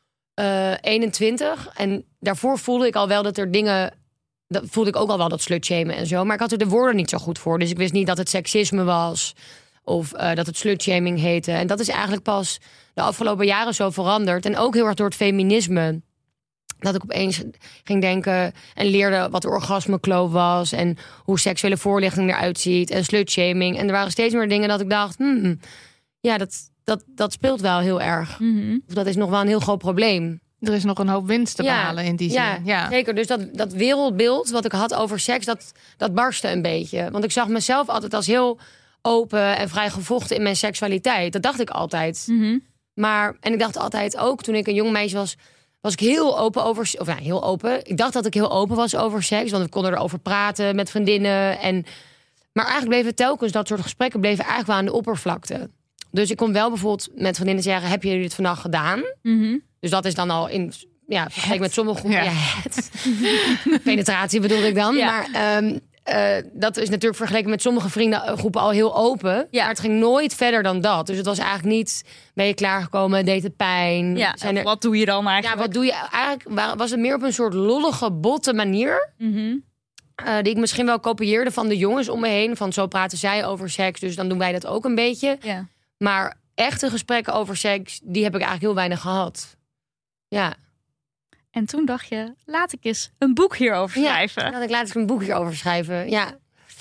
uh, eenentwintig. En daarvoor voelde ik al wel dat er dingen... Dat voelde ik ook al wel dat slutshamen en zo. Maar ik had er de woorden niet zo goed voor. Dus ik wist niet dat het seksisme was. Of uh, dat het slutshaming heette. En dat is eigenlijk pas de afgelopen jaren zo veranderd. En ook heel erg door het feminisme. Dat ik opeens ging denken en leerde wat de orgasmekloof was. En hoe seksuele voorlichting eruit ziet. En slutshaming. En er waren steeds meer dingen dat ik dacht... Hmm, ja, dat, dat, dat speelt wel heel erg. Mm-hmm. Of dat is nog wel een heel groot probleem. Er is nog een hoop winst te ja, behalen in die zin. Ja, ja, zeker. Dus dat, dat wereldbeeld wat ik had over seks, dat, dat barstte een beetje. Want ik zag mezelf altijd als heel open en vrij gevochten in mijn seksualiteit. Dat dacht ik altijd. Mm-hmm. Maar, en ik dacht altijd ook, toen ik een jong meisje was... was ik heel open over... Of nou, heel open. Ik dacht dat ik heel open was over seks. Want we konden erover praten met vriendinnen. En, maar eigenlijk bleven telkens dat soort gesprekken... bleven eigenlijk wel aan de oppervlakte. Dus ik kon wel bijvoorbeeld met vriendinnen zeggen... heb je dit vannacht gedaan? Mm-hmm. Dus dat is dan al in... Ja, vergelijk met sommige groepen. Ja. Ja, het. Penetratie bedoel ik dan. Ja. Maar um, uh, dat is natuurlijk vergeleken met sommige vriendengroepen al heel open. Ja. Maar het ging nooit verder dan dat. Dus het was eigenlijk niet... Ben je klaargekomen? Deed het pijn? Ja, Zijn er... wat doe je dan eigenlijk? Ja, wat doe je eigenlijk? Was het meer op een soort lollige, botte manier... Mm-hmm. Uh, die ik misschien wel kopieerde van de jongens om me heen. Van zo praten zij over seks, dus dan doen wij dat ook een beetje. Ja. Maar echte gesprekken over seks, die heb ik eigenlijk heel weinig gehad. Ja. En toen dacht je, laat ik eens een boek hierover schrijven. Ja, laat ik laat ik een boek hierover schrijven. Ja.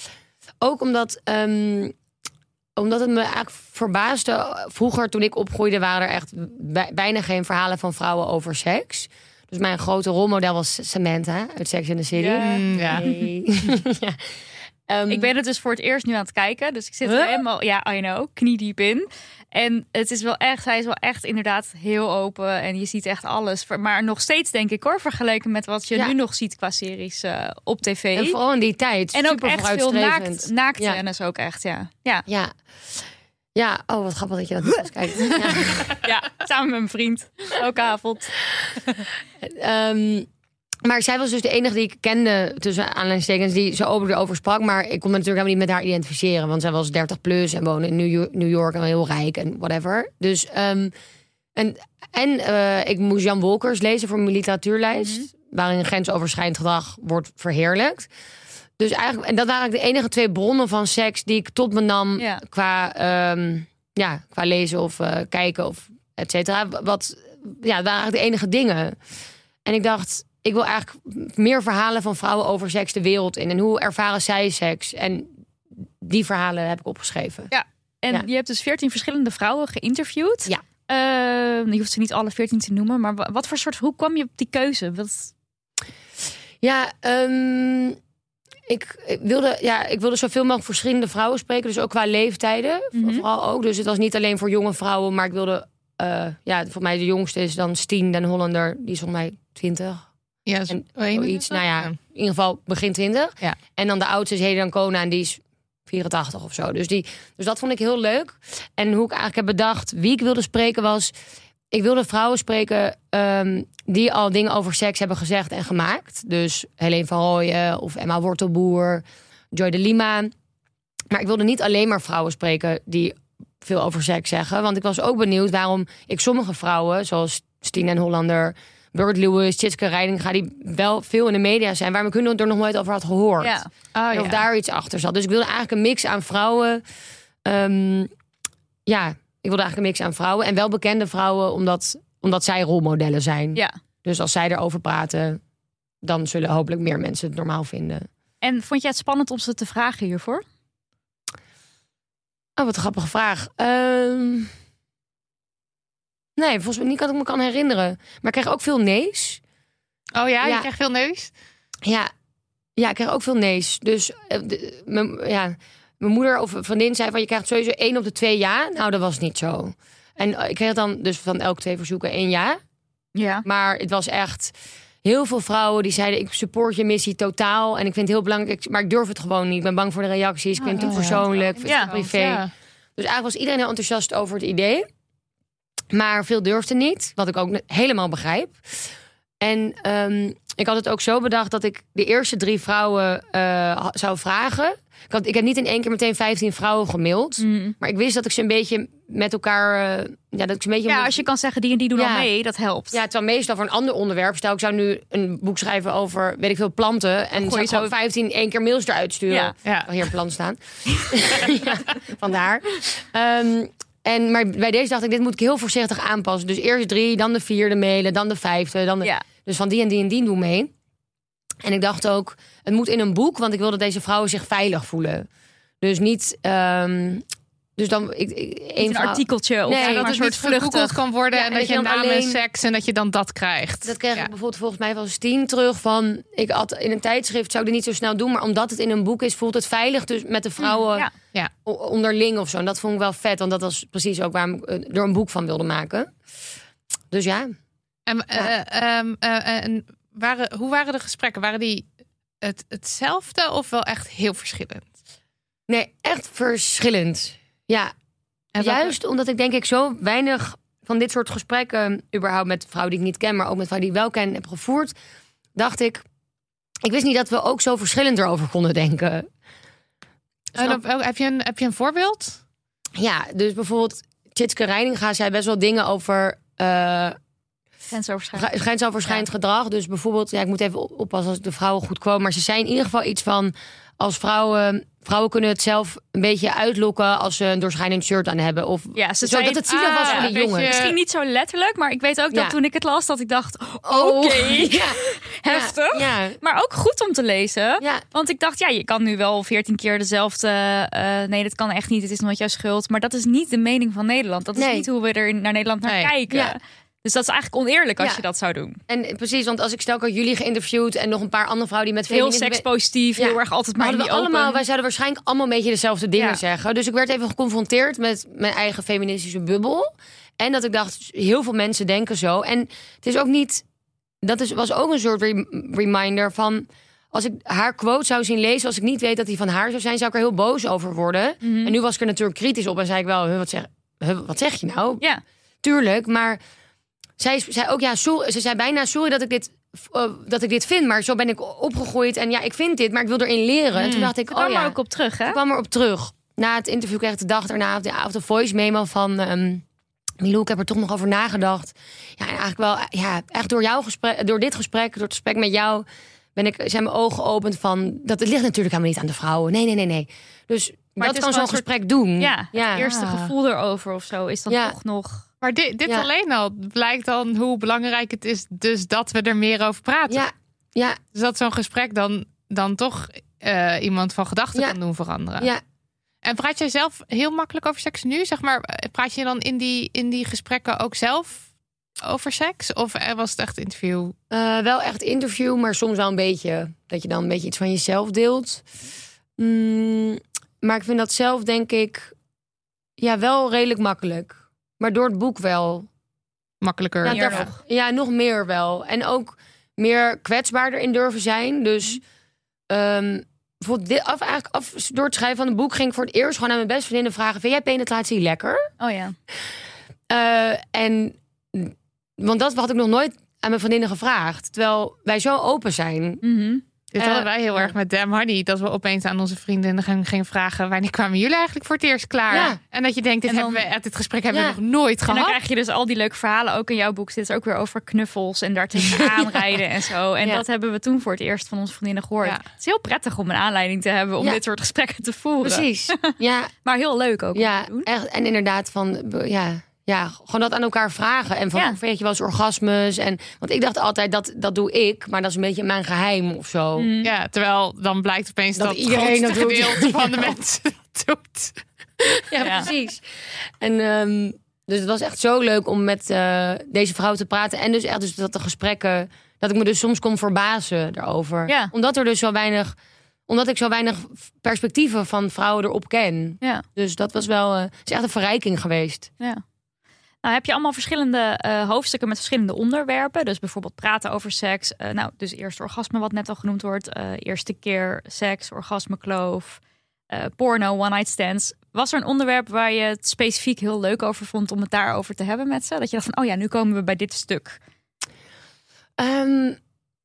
Ook omdat, um, omdat het me eigenlijk verbaasde. Vroeger, toen ik opgroeide, waren er echt bijna geen verhalen van vrouwen over seks. Dus mijn grote rolmodel was Samantha uit Sex and the City. Ja. Ja. Hey. Ja. Um, ik ben het dus voor het eerst nu aan het kijken. Dus ik zit huh? er helemaal, ja, I know, kniediep in. En het is wel echt, hij is wel echt inderdaad heel open. En je ziet echt alles. Maar nog steeds denk ik hoor, vergeleken met wat je ja. nu nog ziet qua series uh, op tv. En vooral in die tijd. En ook echt veel naakt, naakt ja. en is ook echt, ja. Ja. ja. Ja, oh wat grappig dat je dat niet eens kijkt. Ja. Ja, samen met mijn vriend. Elke avond. um, maar zij was dus de enige die ik kende, tussen aanleidingstekens, die zo open erover sprak. Maar ik kon me natuurlijk helemaal niet met haar identificeren. Want zij was dertig plus en woonde in New York en heel rijk en whatever. Dus, um, en en uh, ik moest Jan Wolkers lezen voor mijn literatuurlijst. Mm-hmm. Waarin grensoverschrijdend gedrag wordt verheerlijkt. Dus eigenlijk, en dat waren de enige twee bronnen van seks die ik tot me nam Ja. qua, um, ja, qua lezen of uh, kijken of et cetera. Wat, ja, dat waren eigenlijk de enige dingen. En ik dacht, ik wil eigenlijk meer verhalen van vrouwen over seks de wereld in. En hoe ervaren zij seks? En die verhalen heb ik opgeschreven. Ja. En Ja. je hebt dus veertien verschillende vrouwen geïnterviewd. Ja. Uh, je hoeft ze niet alle veertien te noemen. Maar wa- wat voor soort, hoe kwam je op die keuze? Wat... Ja, um, ik, ik, wilde, ja, ik wilde zoveel mogelijk verschillende vrouwen spreken. Dus ook qua leeftijden. Mhm. Vooral ook. Dus het was niet alleen voor jonge vrouwen. Maar ik wilde, uh, ja, voor mij de jongste is dan Stien den Hollander. Die is volgens mij twintig. Ja, En zo iets, nou ja, in ieder geval begin twintig. Ja. En dan de oudste is Helen Kona en die is vierentachtig of zo. Dus, die, dus dat vond ik heel leuk. En hoe ik eigenlijk heb bedacht wie ik wilde spreken was... Ik wilde vrouwen spreken um, die al dingen over seks hebben gezegd en gemaakt. Dus Helene van Rooyen of Emma Wortelboer, Joy de Lima. Maar ik wilde niet alleen maar vrouwen spreken die veel over seks zeggen. Want ik was ook benieuwd waarom ik sommige vrouwen, zoals Stien den Hollander, Birgit Lewis, Tjitske Reidinga, die wel veel in de media zijn, waar ik hun er nog nooit over had gehoord. Ja. Oh, En of ja. daar iets achter zat. Dus ik wilde eigenlijk een mix aan vrouwen. Um, ja, ik wilde eigenlijk een mix aan vrouwen. En wel bekende vrouwen, omdat, omdat zij rolmodellen zijn. Ja. Dus als zij erover praten, dan zullen hopelijk meer mensen het normaal vinden. En vond jij het spannend om ze te vragen hiervoor? Oh, wat een grappige vraag. Um, nee, volgens mij niet dat ik me kan herinneren. Maar ik kreeg ook veel nee's. Oh ja, Ja. je krijgt veel neus? Ja, ja, ik kreeg ook veel nee's. Dus uh, de, mijn, ja, mijn moeder of een vriendin zei van je krijgt sowieso één op de twee ja. Nou, dat was niet zo. En uh, ik kreeg dan dus van elke twee verzoeken één ja. Ja. Maar het was echt heel veel vrouwen die zeiden ik support je missie totaal. En ik vind het heel belangrijk, maar ik durf het gewoon niet. Ik ben bang voor de reacties. Ik vind het te Oh, ja. persoonlijk, vind het Ja, te privé. Ja. Dus eigenlijk was iedereen heel enthousiast over het idee. Maar veel durfde niet, wat ik ook ne- helemaal begrijp. En um, ik had het ook zo bedacht dat ik de eerste drie vrouwen uh, ha- zou vragen. Ik, had, ik heb niet in één keer meteen vijftien vrouwen gemaild. Mm. Maar ik wist dat ik ze een beetje met elkaar... Uh, ja, dat ik ze een beetje Ja, moest- als je kan zeggen die en die doen Ja. al mee, dat helpt. Ja, terwijl meestal voor een ander onderwerp. Stel, ik zou nu een boek schrijven over, weet ik veel, planten. En je zou ik zo- gewoon vijftien één keer mails eruit sturen. Ja. Ja. Oh, hier een plant staan. Ja, vandaar. Um, en, maar bij deze dacht ik, dit moet ik heel voorzichtig aanpassen. Dus eerst drie, dan de vierde mailen, dan de vijfde. Dan de... Ja. Dus van die en die en die doen mee. En ik dacht ook, het moet in een boek. Want ik wil dat deze vrouwen zich veilig voelen. Dus niet... Um, dus dan... Ik, ik, Niet één een vrouw- artikeltje of Nee, ja, Dat maar een het soort niet gegoogeld vluchtig. kan worden Ja, en en dat je dat je dan naam en alleen- seks en dat je dan dat krijgt. Dat kreeg Ja. ik bijvoorbeeld volgens mij van Stien terug van... Ik had in een tijdschrift, zou ik dit niet zo snel doen... maar omdat het in een boek is, voelt het veilig dus met de vrouwen Ja. Ja. o- onderling of zo. En dat vond ik wel vet, want dat was precies ook waarom ik eh, er een boek van wilde maken. Dus ja. En, eh, ehm, eh, en waren, hoe waren de gesprekken? Waren die het, hetzelfde of wel echt heel verschillend? Nee, echt verschillend. Ja, En welke- juist omdat ik denk ik zo weinig van dit soort gesprekken... überhaupt met vrouwen die ik niet ken, maar ook met vrouwen die ik wel ken, heb gevoerd... dacht ik, ik wist niet dat we ook zo verschillend erover konden denken. En op- oh, heb, je een, heb je een voorbeeld? Ja, dus bijvoorbeeld Tjitske Reidinga zei best wel dingen over... Uh, Grensoverschrijdend. grensoverschrijdend gedrag. Dus bijvoorbeeld, ja, ik moet even op- oppassen als ik de vrouwen goed kwam. Maar ze zei in ieder geval iets van... als vrouwen... Vrouwen kunnen het zelf een beetje uitlokken als ze een doorschijnend shirt aan hebben. Of Ja, ze zo, zei dat het zielig ah, was voor ja, die weet jongens. je- Misschien niet zo letterlijk, maar ik weet ook dat Ja. toen ik het las, dat ik dacht, Oh, oké, ja, heftig. Ja, Maar ook goed om te lezen. ja, Want ik dacht, ja, je kan nu wel veertien keer dezelfde... eh, nee, dat kan echt niet, het is nooit jouw schuld. Maar dat is niet de mening van Nederland. Dat is Nee. niet hoe we er naar Nederland naar Nee. kijken. Ja. Dus dat is eigenlijk oneerlijk als Ja. je dat zou doen. en precies, want als ik stel, ik had jullie geïnterviewd en nog een paar andere vrouwen die met Heel feminisme- sekspositief, Ja. heel erg altijd maar in hadden die we allemaal, open. wij zouden waarschijnlijk allemaal een beetje dezelfde dingen Ja. zeggen. Dus ik werd even geconfronteerd met mijn eigen feministische bubbel. En dat ik dacht, heel veel mensen denken zo. En het is ook niet... Dat is, was ook een soort re- reminder van... Als ik haar quote zou zien lezen, als ik niet weet dat die van haar zou zijn, zou ik er heel boos over worden. Mhm. En nu was ik er natuurlijk kritisch op en zei ik wel, "Huh, wat zeg, huh, wat zeg je nou? Ja. Tuurlijk, maar zij zei ook, ja, sorry, ze zei bijna, sorry dat ik dit, uh, dat ik dit vind, maar zo ben ik opgegroeid en ja, ik vind dit, maar ik wil erin leren. En toen dacht ik, Ik kwam oh ja, er ook op terug, hè? ik kwam erop terug. Na het interview kreeg ik de dag daarna, of de, of de voice memo van um, Milou, ik heb er toch nog over nagedacht. Ja, en eigenlijk wel, ja, echt door jouw gesprek, door dit gesprek, door het gesprek met jou, ben ik, zijn mijn ogen geopend van... dat het ligt natuurlijk helemaal niet aan de vrouwen. Nee, nee, nee, nee. Dus Maar dat het is kan gewoon zo'n een soort- gesprek doen. Ja, Ja. het eerste Ah. gevoel erover of zo is dan Ja. toch nog... Maar dit, dit Ja. alleen al blijkt dan hoe belangrijk het is dus dat we er meer over praten. Ja, ja, Dus dat zo'n gesprek dan, dan toch uh, iemand van gedachten Ja. kan doen veranderen. ja. En praat jij zelf heel makkelijk over seks nu? Zeg maar, praat je dan in die, in die gesprekken ook zelf over seks? Of was het echt interview? Uh, wel echt interview, maar soms wel een beetje... dat je dan een beetje iets van jezelf deelt. Mm, maar ik vind dat zelf, denk ik... ja, wel redelijk makkelijk. Maar door het boek wel. Makkelijker. Ja, Meer daar- nog. ja, nog meer wel. En ook meer kwetsbaarder in durven zijn. Dus um, bijvoorbeeld dit, af, eigenlijk af, door het schrijven van het boek... ging ik voor het eerst gewoon aan mijn beste vriendinnen vragen... vind jij penetratie lekker? Oh ja. Uh, en... Want dat had ik nog nooit aan mijn vriendinnen gevraagd. Terwijl wij zo open zijn. Mm-hmm. Dit Uh, hadden wij heel erg met Damn Honey. Dat we opeens aan onze vriendinnen gingen, gingen vragen... wanneer kwamen jullie eigenlijk voor het eerst klaar? Ja. En dat je denkt, dit, En dan- hebben we, dit gesprek hebben Ja. we nog nooit En dan gehad. krijg je dus al die leuke verhalen. Ook in jouw boek zit er ook weer over knuffels en daar tegenaan rijden en zo. En Ja. dat hebben we toen voor het eerst van onze vriendinnen gehoord. Ja. Het is heel prettig om een aanleiding te hebben om Ja. dit soort gesprekken te voeren. Precies. Ja, Maar heel leuk ook om ja, te doen. echt. En inderdaad van... ja, ja, gewoon dat aan elkaar vragen. En van, Ja. of weet je wel eens orgasmes. En, want ik dacht altijd, dat, dat doe ik. Maar dat is een beetje mijn geheim of zo. Mm. Ja, terwijl dan blijkt opeens Dat dat, iedereen het grootste dat doet. gedeelte van de Ja. mensen dat doet. Ja, Ja. precies. En ehm, dus het was echt zo leuk om met uh, deze vrouw te praten. En dus echt dus dat de gesprekken... dat ik me dus soms kon verbazen daarover. Ja. Omdat er dus zo weinig... omdat ik zo weinig perspectieven van vrouwen erop ken. Ja. Dus dat was wel... Uh, het is echt een verrijking geweest. Ja. Nou, heb je allemaal verschillende uh, hoofdstukken met verschillende onderwerpen. Dus bijvoorbeeld praten over seks. Uh, nou, dus eerst orgasme, wat net al genoemd wordt. Uh, eerste keer seks, orgasmekloof, uh, porno, one-night stands. Was er een onderwerp waar je het specifiek heel leuk over vond om het daarover te hebben met ze? Dat je dacht van, oh ja, nu komen we bij dit stuk. Um,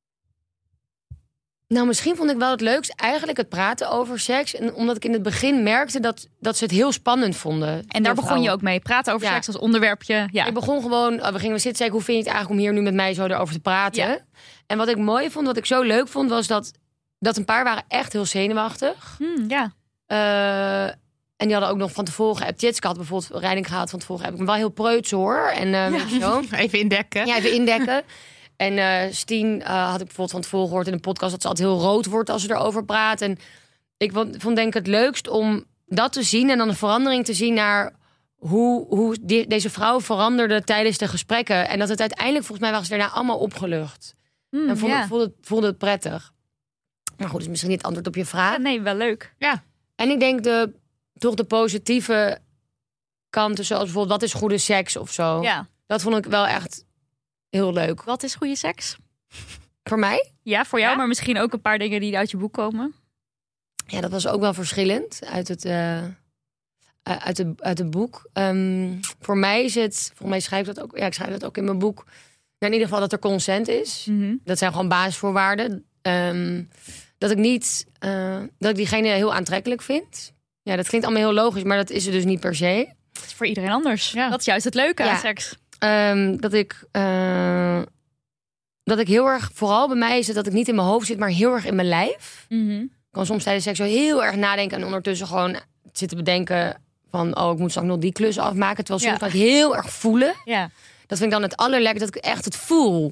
nou, misschien vond ik wel het leukst eigenlijk het praten over seks. En omdat ik in het begin merkte dat, dat ze het heel spannend vonden. En daar begon je ook mee. Praten over Ja. seks als onderwerpje. Ja. Ik begon gewoon, oh, we gingen zitten zeggen, hoe vind je het eigenlijk om hier nu met mij zo erover te praten? Ja. En wat ik mooi vond, wat ik zo leuk vond, was dat, dat een paar waren echt heel zenuwachtig. Hmm, ja. Uh, en die hadden ook nog van tevoren geappt. Jitske had bijvoorbeeld Rijding gehaald van tevoren. Heb ik me wel heel preuts hoor. En uh, weet je zo. Even indekken. Ja, even indekken. En uh, Stien uh, had ik bijvoorbeeld van tevoren gehoord in een podcast... dat ze altijd heel rood wordt als ze erover praat. En ik vond, vond denk ik het leukst om dat te zien... en dan een verandering te zien naar hoe, hoe die, deze vrouw veranderde tijdens de gesprekken. En dat het uiteindelijk, volgens mij, was ze daarna allemaal opgelucht. Hmm, en vond, ja. voelde, het, voelde het prettig. Maar goed, dat is misschien niet het antwoord op je vraag. Ja, nee, wel leuk. Ja. En ik denk de, toch de positieve kanten, zoals bijvoorbeeld... wat is goede seks of zo. Ja. Dat vond ik wel echt heel leuk. Wat is goede seks? Voor mij? Ja, voor jou, Ja? maar misschien ook een paar dingen die uit je boek komen. Ja, dat was ook wel verschillend uit het, uh, uit de, uit het boek. Um, voor mij is het, volgens mij schrijf ik dat ook, ja, ik schrijf dat ook in mijn boek. Nou, in ieder geval dat er consent is. Mm-hmm. Dat zijn gewoon basisvoorwaarden. Um, dat ik niet, uh, dat ik diegene heel aantrekkelijk vind. Ja, dat klinkt allemaal heel logisch, maar dat is het dus niet per se. Dat is voor iedereen anders. Ja. Dat is juist het leuke Ja. aan seks. Um, dat ik, uh, dat ik heel erg, vooral bij mij is het dat ik niet in mijn hoofd zit, maar heel erg in mijn lijf. Mm-hmm. Ik kan soms tijdens seks zo heel erg nadenken en ondertussen gewoon zitten bedenken van, oh, ik moet straks nog die klus afmaken. Terwijl soms Ja. kan ik heel erg voelen. Ja. Dat vind ik dan het allerlekkerste, dat ik echt het voel.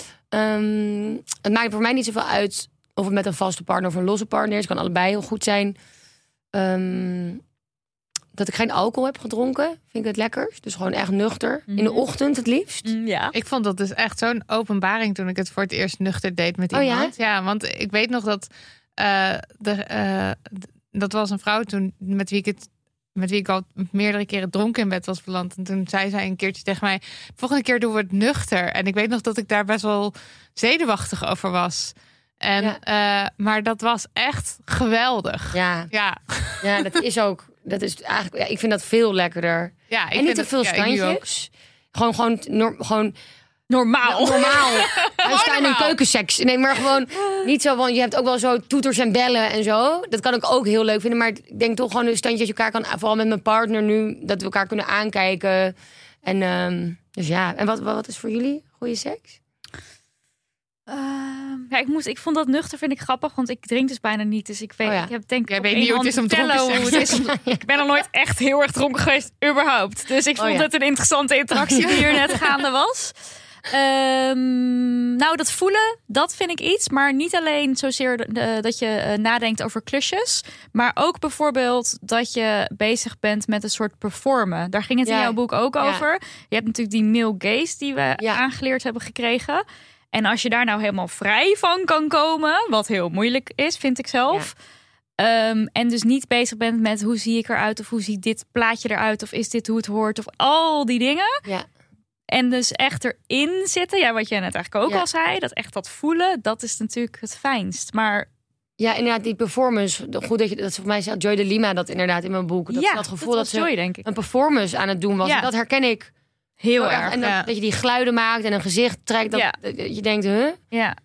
Um, het maakt voor mij niet zoveel uit of het met een vaste partner of een losse partner is. Het kan allebei heel goed zijn. Um, dat ik geen alcohol heb gedronken, vind ik het lekkerst. Dus gewoon echt nuchter. In de Mhm. ochtend het liefst. Mm, ja. Ik vond dat dus echt zo'n openbaring toen ik het voor het eerst nuchter deed met Oh ja? iemand. Ja, want ik weet nog dat uh, de, uh, d- dat was een vrouw toen met wie ik het met wie ik al meerdere keren dronken in bed was beland. En toen zei zij een keertje tegen mij, volgende keer doen we het nuchter. En ik weet nog dat ik daar best wel zenuwachtig over was. En, Ja. uh, maar dat was echt geweldig. Ja, Ja, ja, dat is ook. Dat is eigenlijk, ja, ik vind dat veel lekkerder. ja ik En niet vind te het- veel ja, ik nu ook. standjes. Gewoon, gewoon, nor- gewoon Normaal. normaal. Huistuin en normaal. keukenseks. Nee, maar gewoon niet zo. Want je hebt ook wel zo toeters en bellen en zo. Dat kan ik ook heel leuk vinden. Maar ik denk toch gewoon een standje dat je elkaar kan. Vooral met mijn partner nu. Dat we elkaar kunnen aankijken. En um, dus ja. En wat, wat is voor jullie goede seks? Uh, ja, ik, moest, ik vond dat nuchter vind ik grappig, want ik drink dus bijna niet. Dus ik weet, Oh ja. ik heb denk Jij op weet één niet hoe het hand is om dronken vertellen hoe het is. Ja. Ik ben nog nooit echt heel erg dronken geweest, überhaupt. Dus ik Oh vond ja. het een interessante interactie die hier net gaande was. Um, nou, dat voelen, dat vind ik iets. Maar niet alleen zozeer de, de, dat je uh, nadenkt over klusjes. Maar ook bijvoorbeeld dat je bezig bent met een soort performen. Daar ging het Ja. in jouw boek ook Ja. over. Je hebt natuurlijk die male gaze die we Ja. aangeleerd hebben gekregen. En als je daar nou helemaal vrij van kan komen, wat heel moeilijk is, vind ik zelf. Ja. Um, en dus niet bezig bent met hoe zie ik eruit of hoe ziet dit plaatje eruit of is dit hoe het hoort of al die dingen. Ja. En dus echt erin zitten, ja, wat jij net eigenlijk ook Ja. al zei, dat echt dat voelen, dat is natuurlijk het fijnst. Maar Ja, inderdaad, die performance. Goed dat je dat voor mij zei Joy de Lima dat inderdaad in mijn boek. Dat ja, ze dat gevoel dat, dat, was ze Joy, denk ik. een performance aan het doen was. Ja. En dat herken ik Heel heel erg. En dat, ja. dat je die geluiden maakt en een gezicht trekt. Dat, Ja. dat je denkt, huh? Ja.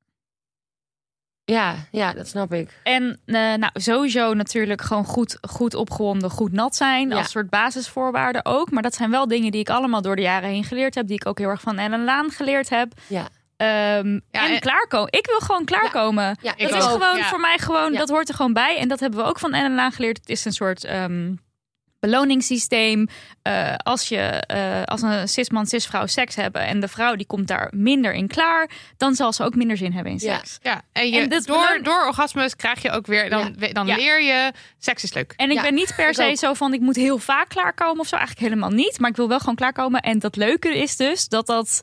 Ja, ja, dat snap ik. En uh, nou, sowieso natuurlijk gewoon goed, goed opgewonden, goed nat zijn. Ja. Als soort basisvoorwaarden ook. Maar dat zijn wel dingen die ik allemaal door de jaren heen geleerd heb. Die ik ook heel erg van Ellen Laan geleerd heb. Ja. Um, Ja, en en- klaarkomen. Ik wil gewoon klaarkomen. Ja, dat ik is ook. gewoon Ja. voor mij gewoon, Ja. dat hoort er gewoon bij. En dat hebben we ook van Ellen Laan geleerd. Het is een soort um, beloningssysteem. Uh, als je uh, als een cisman, cisvrouw seks hebben en de vrouw die komt daar minder in klaar, dan zal ze ook minder zin hebben in Ja. seks. Ja, en, je, En dit door, belang- door orgasmes krijg je ook weer... Dan, dan Ja. leer je, seks is leuk. En ik Ja, ben niet per ik se ook. zo van ik moet heel vaak klaarkomen of zo. Eigenlijk helemaal niet. Maar ik wil wel gewoon klaarkomen. En dat leuke is dus dat dat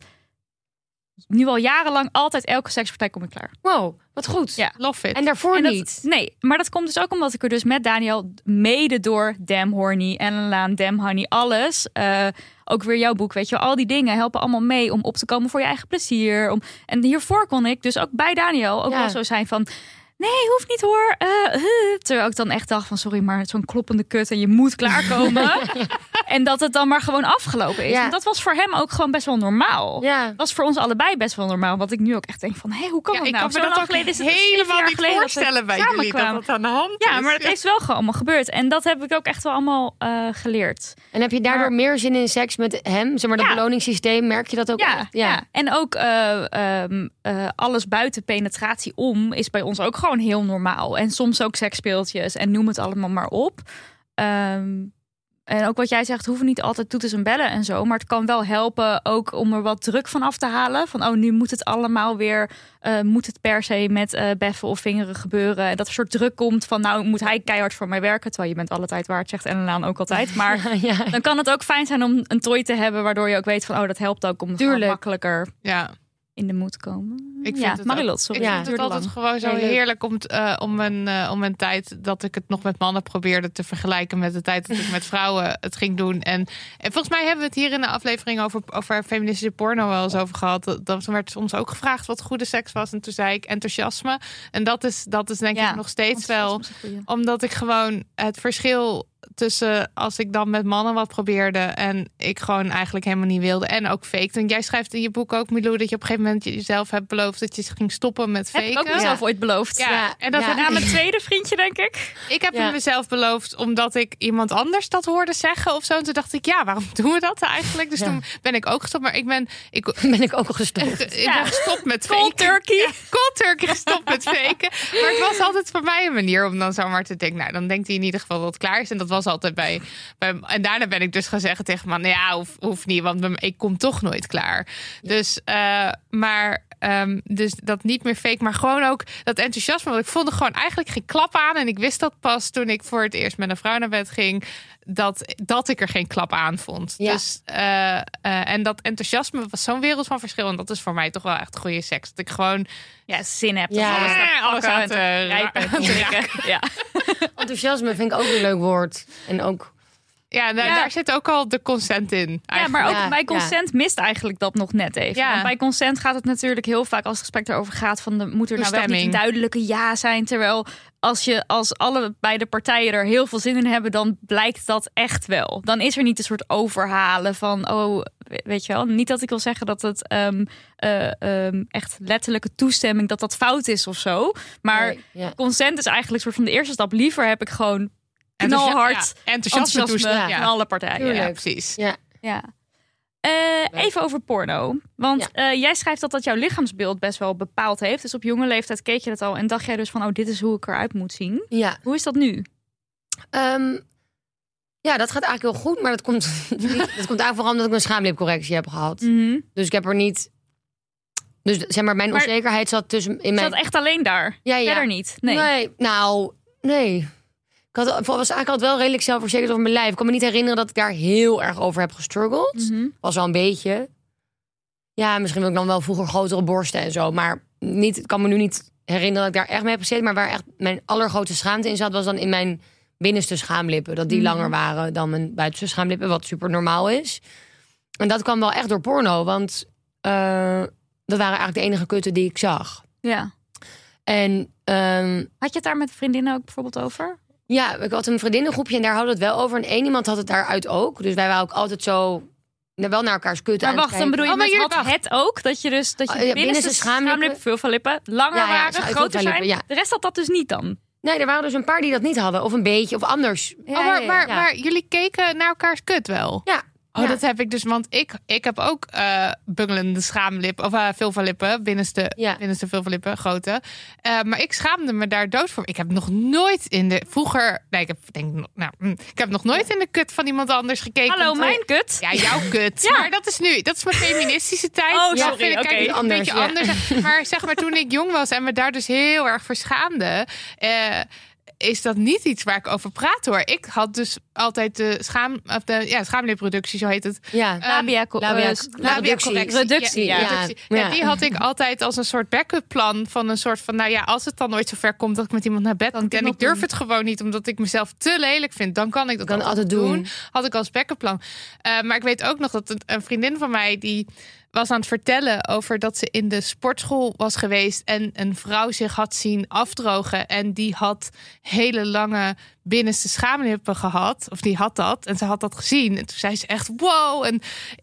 nu al jarenlang altijd elke sekspartij kom ik klaar. Wow, wat goed. Ja. Love it. En daarvoor En dat- niet. Nee, maar dat komt dus ook omdat ik er dus met Daniel mede door Damn Horny, Ellen Laan, Damn Honey, alles. Uh, ook weer jouw boek, weet je wel. Al die dingen helpen allemaal mee om op te komen voor je eigen plezier. Om, en hiervoor kon ik dus ook bij Daniel ook Ja. wel zo zijn van... Nee, hoeft niet hoor. Uh, uh. Terwijl ik dan echt dacht van sorry, maar zo'n kloppende kut en je moet klaarkomen. En dat het dan maar gewoon afgelopen is. Ja. En dat was voor hem ook gewoon best wel normaal. Ja. Dat was voor ons allebei best wel normaal. Wat ik nu ook echt denk van, hé, hoe kan Ja, dat ik nou? kan me Zo dat lang ook geleden is het zeven helemaal jaar niet geleden dat we voorstellen bij jullie. Dat samenkwamen. dat aan de hand is. Ja, maar het is wel gewoon allemaal gebeurd. En dat heb ik ook echt wel allemaal uh, geleerd. En heb je daardoor Maar- meer zin in seks met hem? Zeg maar dat Ja. beloningssysteem, merk je dat ook Ja, echt? ja. En ook uh, um, uh, alles buiten penetratie om is bij ons ook gewoon heel normaal. En soms ook seksspeeltjes en noem het allemaal maar op. Um, en ook wat jij zegt, hoeven niet altijd toeters en bellen en zo. Maar het kan wel helpen ook om er wat druk van af te halen. Van oh, nu moet het allemaal weer, uh, moet het per se met uh, beffen of vingeren gebeuren. En dat er een soort druk komt van nou moet hij keihard voor mij werken. Terwijl je bent alle tijd waard, zegt Ellen Laan ook altijd. Maar ja. dan kan het ook fijn zijn om een toy te hebben waardoor je ook weet van oh, dat helpt ook om Tuurlijk. gewoon makkelijker Ja. in de moed te komen. Ik vind ja, het Marilot, ook- sorry. Ik Ja. vind het Duurde altijd lang. gewoon zo Nee, leuk. heerlijk om, t- uh, om, een, uh, om een tijd dat ik het nog met mannen probeerde te vergelijken met de tijd dat ik met vrouwen het ging doen. En, en volgens mij hebben we het hier in de aflevering over, over feministische porno wel eens over gehad. Dat, dat werd ons ook gevraagd wat goede seks was. En toen zei ik enthousiasme. En dat is, dat is denk Ja, ik nog steeds wel. Dat is een goeie. Omdat ik gewoon het verschil tussen als ik dan met mannen wat probeerde en ik gewoon eigenlijk helemaal niet wilde en ook fake. En jij schrijft in je boek ook, Milou, dat je op een gegeven moment jezelf hebt beloofd dat je ging stoppen met Heb ik ook faken. mezelf ooit beloofd. Ja, Ja, en dat ja. heb Ja, ik, mijn tweede vriendje, denk ik. ik heb Ja. het mezelf beloofd omdat ik iemand anders dat hoorde zeggen of zo. En toen dacht ik, ja, waarom doen we dat eigenlijk? Dus Ja. toen ben ik ook gestopt. Maar ik ben, ik, Ben ik ook al gestopt. ik Ja. ben gestopt met Cold faken. turkey. Ja, cold turkey gestopt met faken. Maar het was altijd voor mij een manier om dan zomaar te denken, nou, dan denkt hij in ieder geval dat het klaar is. En dat was altijd bij, bij en daarna ben ik dus gaan zeggen tegen man, nou ja, hoeft, hoeft niet, want ik kom toch nooit klaar. Dus, uh, maar, um, dus dat niet meer fake, maar gewoon ook dat enthousiasme. Want ik vond er gewoon eigenlijk geen klap aan. En ik wist dat pas toen ik voor het eerst met een vrouw naar bed ging, dat, dat ik er geen klap aan vond. Ja. Dus, uh, uh, en dat enthousiasme was zo'n wereld van verschil. En dat is voor mij toch wel echt goede seks. Dat ik gewoon Ja, zin heb. Ja. Alles, Ja, alles aan aan te te rijpen. ra- te rikken. Ja. Enthousiasme vind ik ook een leuk woord. En ook... Ja, daar, Ja. daar zit ook al de consent in. Ja, eigenlijk. maar ook Ja, bij consent mist eigenlijk dat nog net even. Ja. Want bij consent gaat het natuurlijk heel vaak als het gesprek erover gaat van de, moet er nou wel niet Toestemming. een duidelijke ja zijn. Terwijl als je als alle beide partijen er heel veel zin in hebben, dan blijkt dat echt wel. Dan is er niet een soort overhalen van oh, weet je wel. Niet dat ik wil zeggen dat het um, uh, um, echt letterlijke toestemming dat dat fout is of zo. Maar Nee, ja. consent is eigenlijk een soort van de eerste stap. Liever heb ik gewoon knalhard Ja, enthousiasme, enthousiasme toestemmen. van Ja. alle partijen. Tuurlijk. Ja, precies. Ja. Ja. Uh, even over porno. Want Ja. uh, jij schrijft dat dat jouw lichaamsbeeld best wel bepaald heeft. Dus op jonge leeftijd keek je dat al en dacht jij dus van... oh, dit is hoe ik eruit moet zien. Ja. Hoe is dat nu? Um, ja, dat gaat eigenlijk heel goed. Maar dat komt, niet, dat komt eigenlijk vooral omdat ik een schaamlipcorrectie heb gehad. Mm-hmm. Dus ik heb er niet... Dus zeg maar, mijn Maar- onzekerheid zat tussen in mijn... Zat echt alleen daar? Ja, ja. Verder niet? Nee. Nee, nou, nee. Ik had, was eigenlijk altijd wel redelijk zelfverzekerd over mijn lijf. Ik kan me niet herinneren dat ik daar heel erg over heb gestruggeld. Mm-hmm. Was wel een beetje. Ja, misschien wil ik dan wel vroeger grotere borsten en zo. Maar niet, ik kan me nu niet herinneren dat ik daar echt mee heb gezeten. Maar waar echt mijn allergrootste schaamte in zat... was dan in mijn binnenste schaamlippen. Dat die Mhm. langer waren dan mijn buitenste schaamlippen. Wat super normaal is. En dat kwam wel echt door porno. Want uh, dat waren eigenlijk de enige kutten die ik zag. Ja. En um, Had je het daar met vriendinnen ook bijvoorbeeld over? ja, ik had een vriendinnengroepje en daar hadden we het wel over. En één iemand had het daaruit ook. Dus wij waren ook altijd zo... wel naar elkaars kut Maar aan wacht, het dan bedoel je Oh, maar met jullie- had het ook? Dat je dus dat je Oh, ja, binnenste binnenste schaamlippen- schaamlippen, veel van lippen, langer Ja, ja, waren, zo- groter zijn. lippen, ja. De rest had dat dus niet dan? Nee, er waren dus een paar die dat niet hadden. Of een beetje, of anders. Ja, oh, maar, ja, maar, ja. maar jullie keken naar elkaars kut wel? Ja. Oh, Ja. dat heb ik dus, want ik, ik heb ook uh, bungelende schaamlippen, of uh, vulvalippen, binnenste, Ja. binnenste vulvalippen, grote. Uh, maar ik schaamde me daar dood voor. Ik heb nog nooit in de, vroeger, nee, ik heb, denk, nou, mm, ik heb nog nooit in de kut van iemand anders gekeken. Hallo, Want, mijn kut? Ja, jouw kut. Ja. Maar dat is nu, dat is mijn feministische tijd. Oh, Nou, sorry, vind ik, oké. kijk, een Anders, beetje ja. anders. Maar zeg maar, toen ik jong was en me daar dus heel erg voor schaamde... Uh, is dat niet iets waar ik over praat hoor. Ik had dus altijd de schaam, of de ja, schaamlipproductie, zo heet het. Ja. Labia, Labia- uh, Labia correctie. Reductie, Ja, ja. reductie. Ja. Ja, die had ik altijd als een soort backup plan van een soort van, nou ja, als het dan ooit zover komt dat ik met iemand naar bed Dan moet dit en nog ik durf doen. het gewoon niet omdat ik mezelf te lelijk vind, dan kan ik dat Kan altijd doen. Had ik als backup plan. Uh, maar ik weet ook nog dat een, een vriendin van mij die was aan het vertellen over dat ze in de sportschool was geweest en een vrouw zich had zien afdrogen en die had hele lange binnenste schaamlippen gehad, of die had dat en ze had dat gezien en toen zei ze echt wow en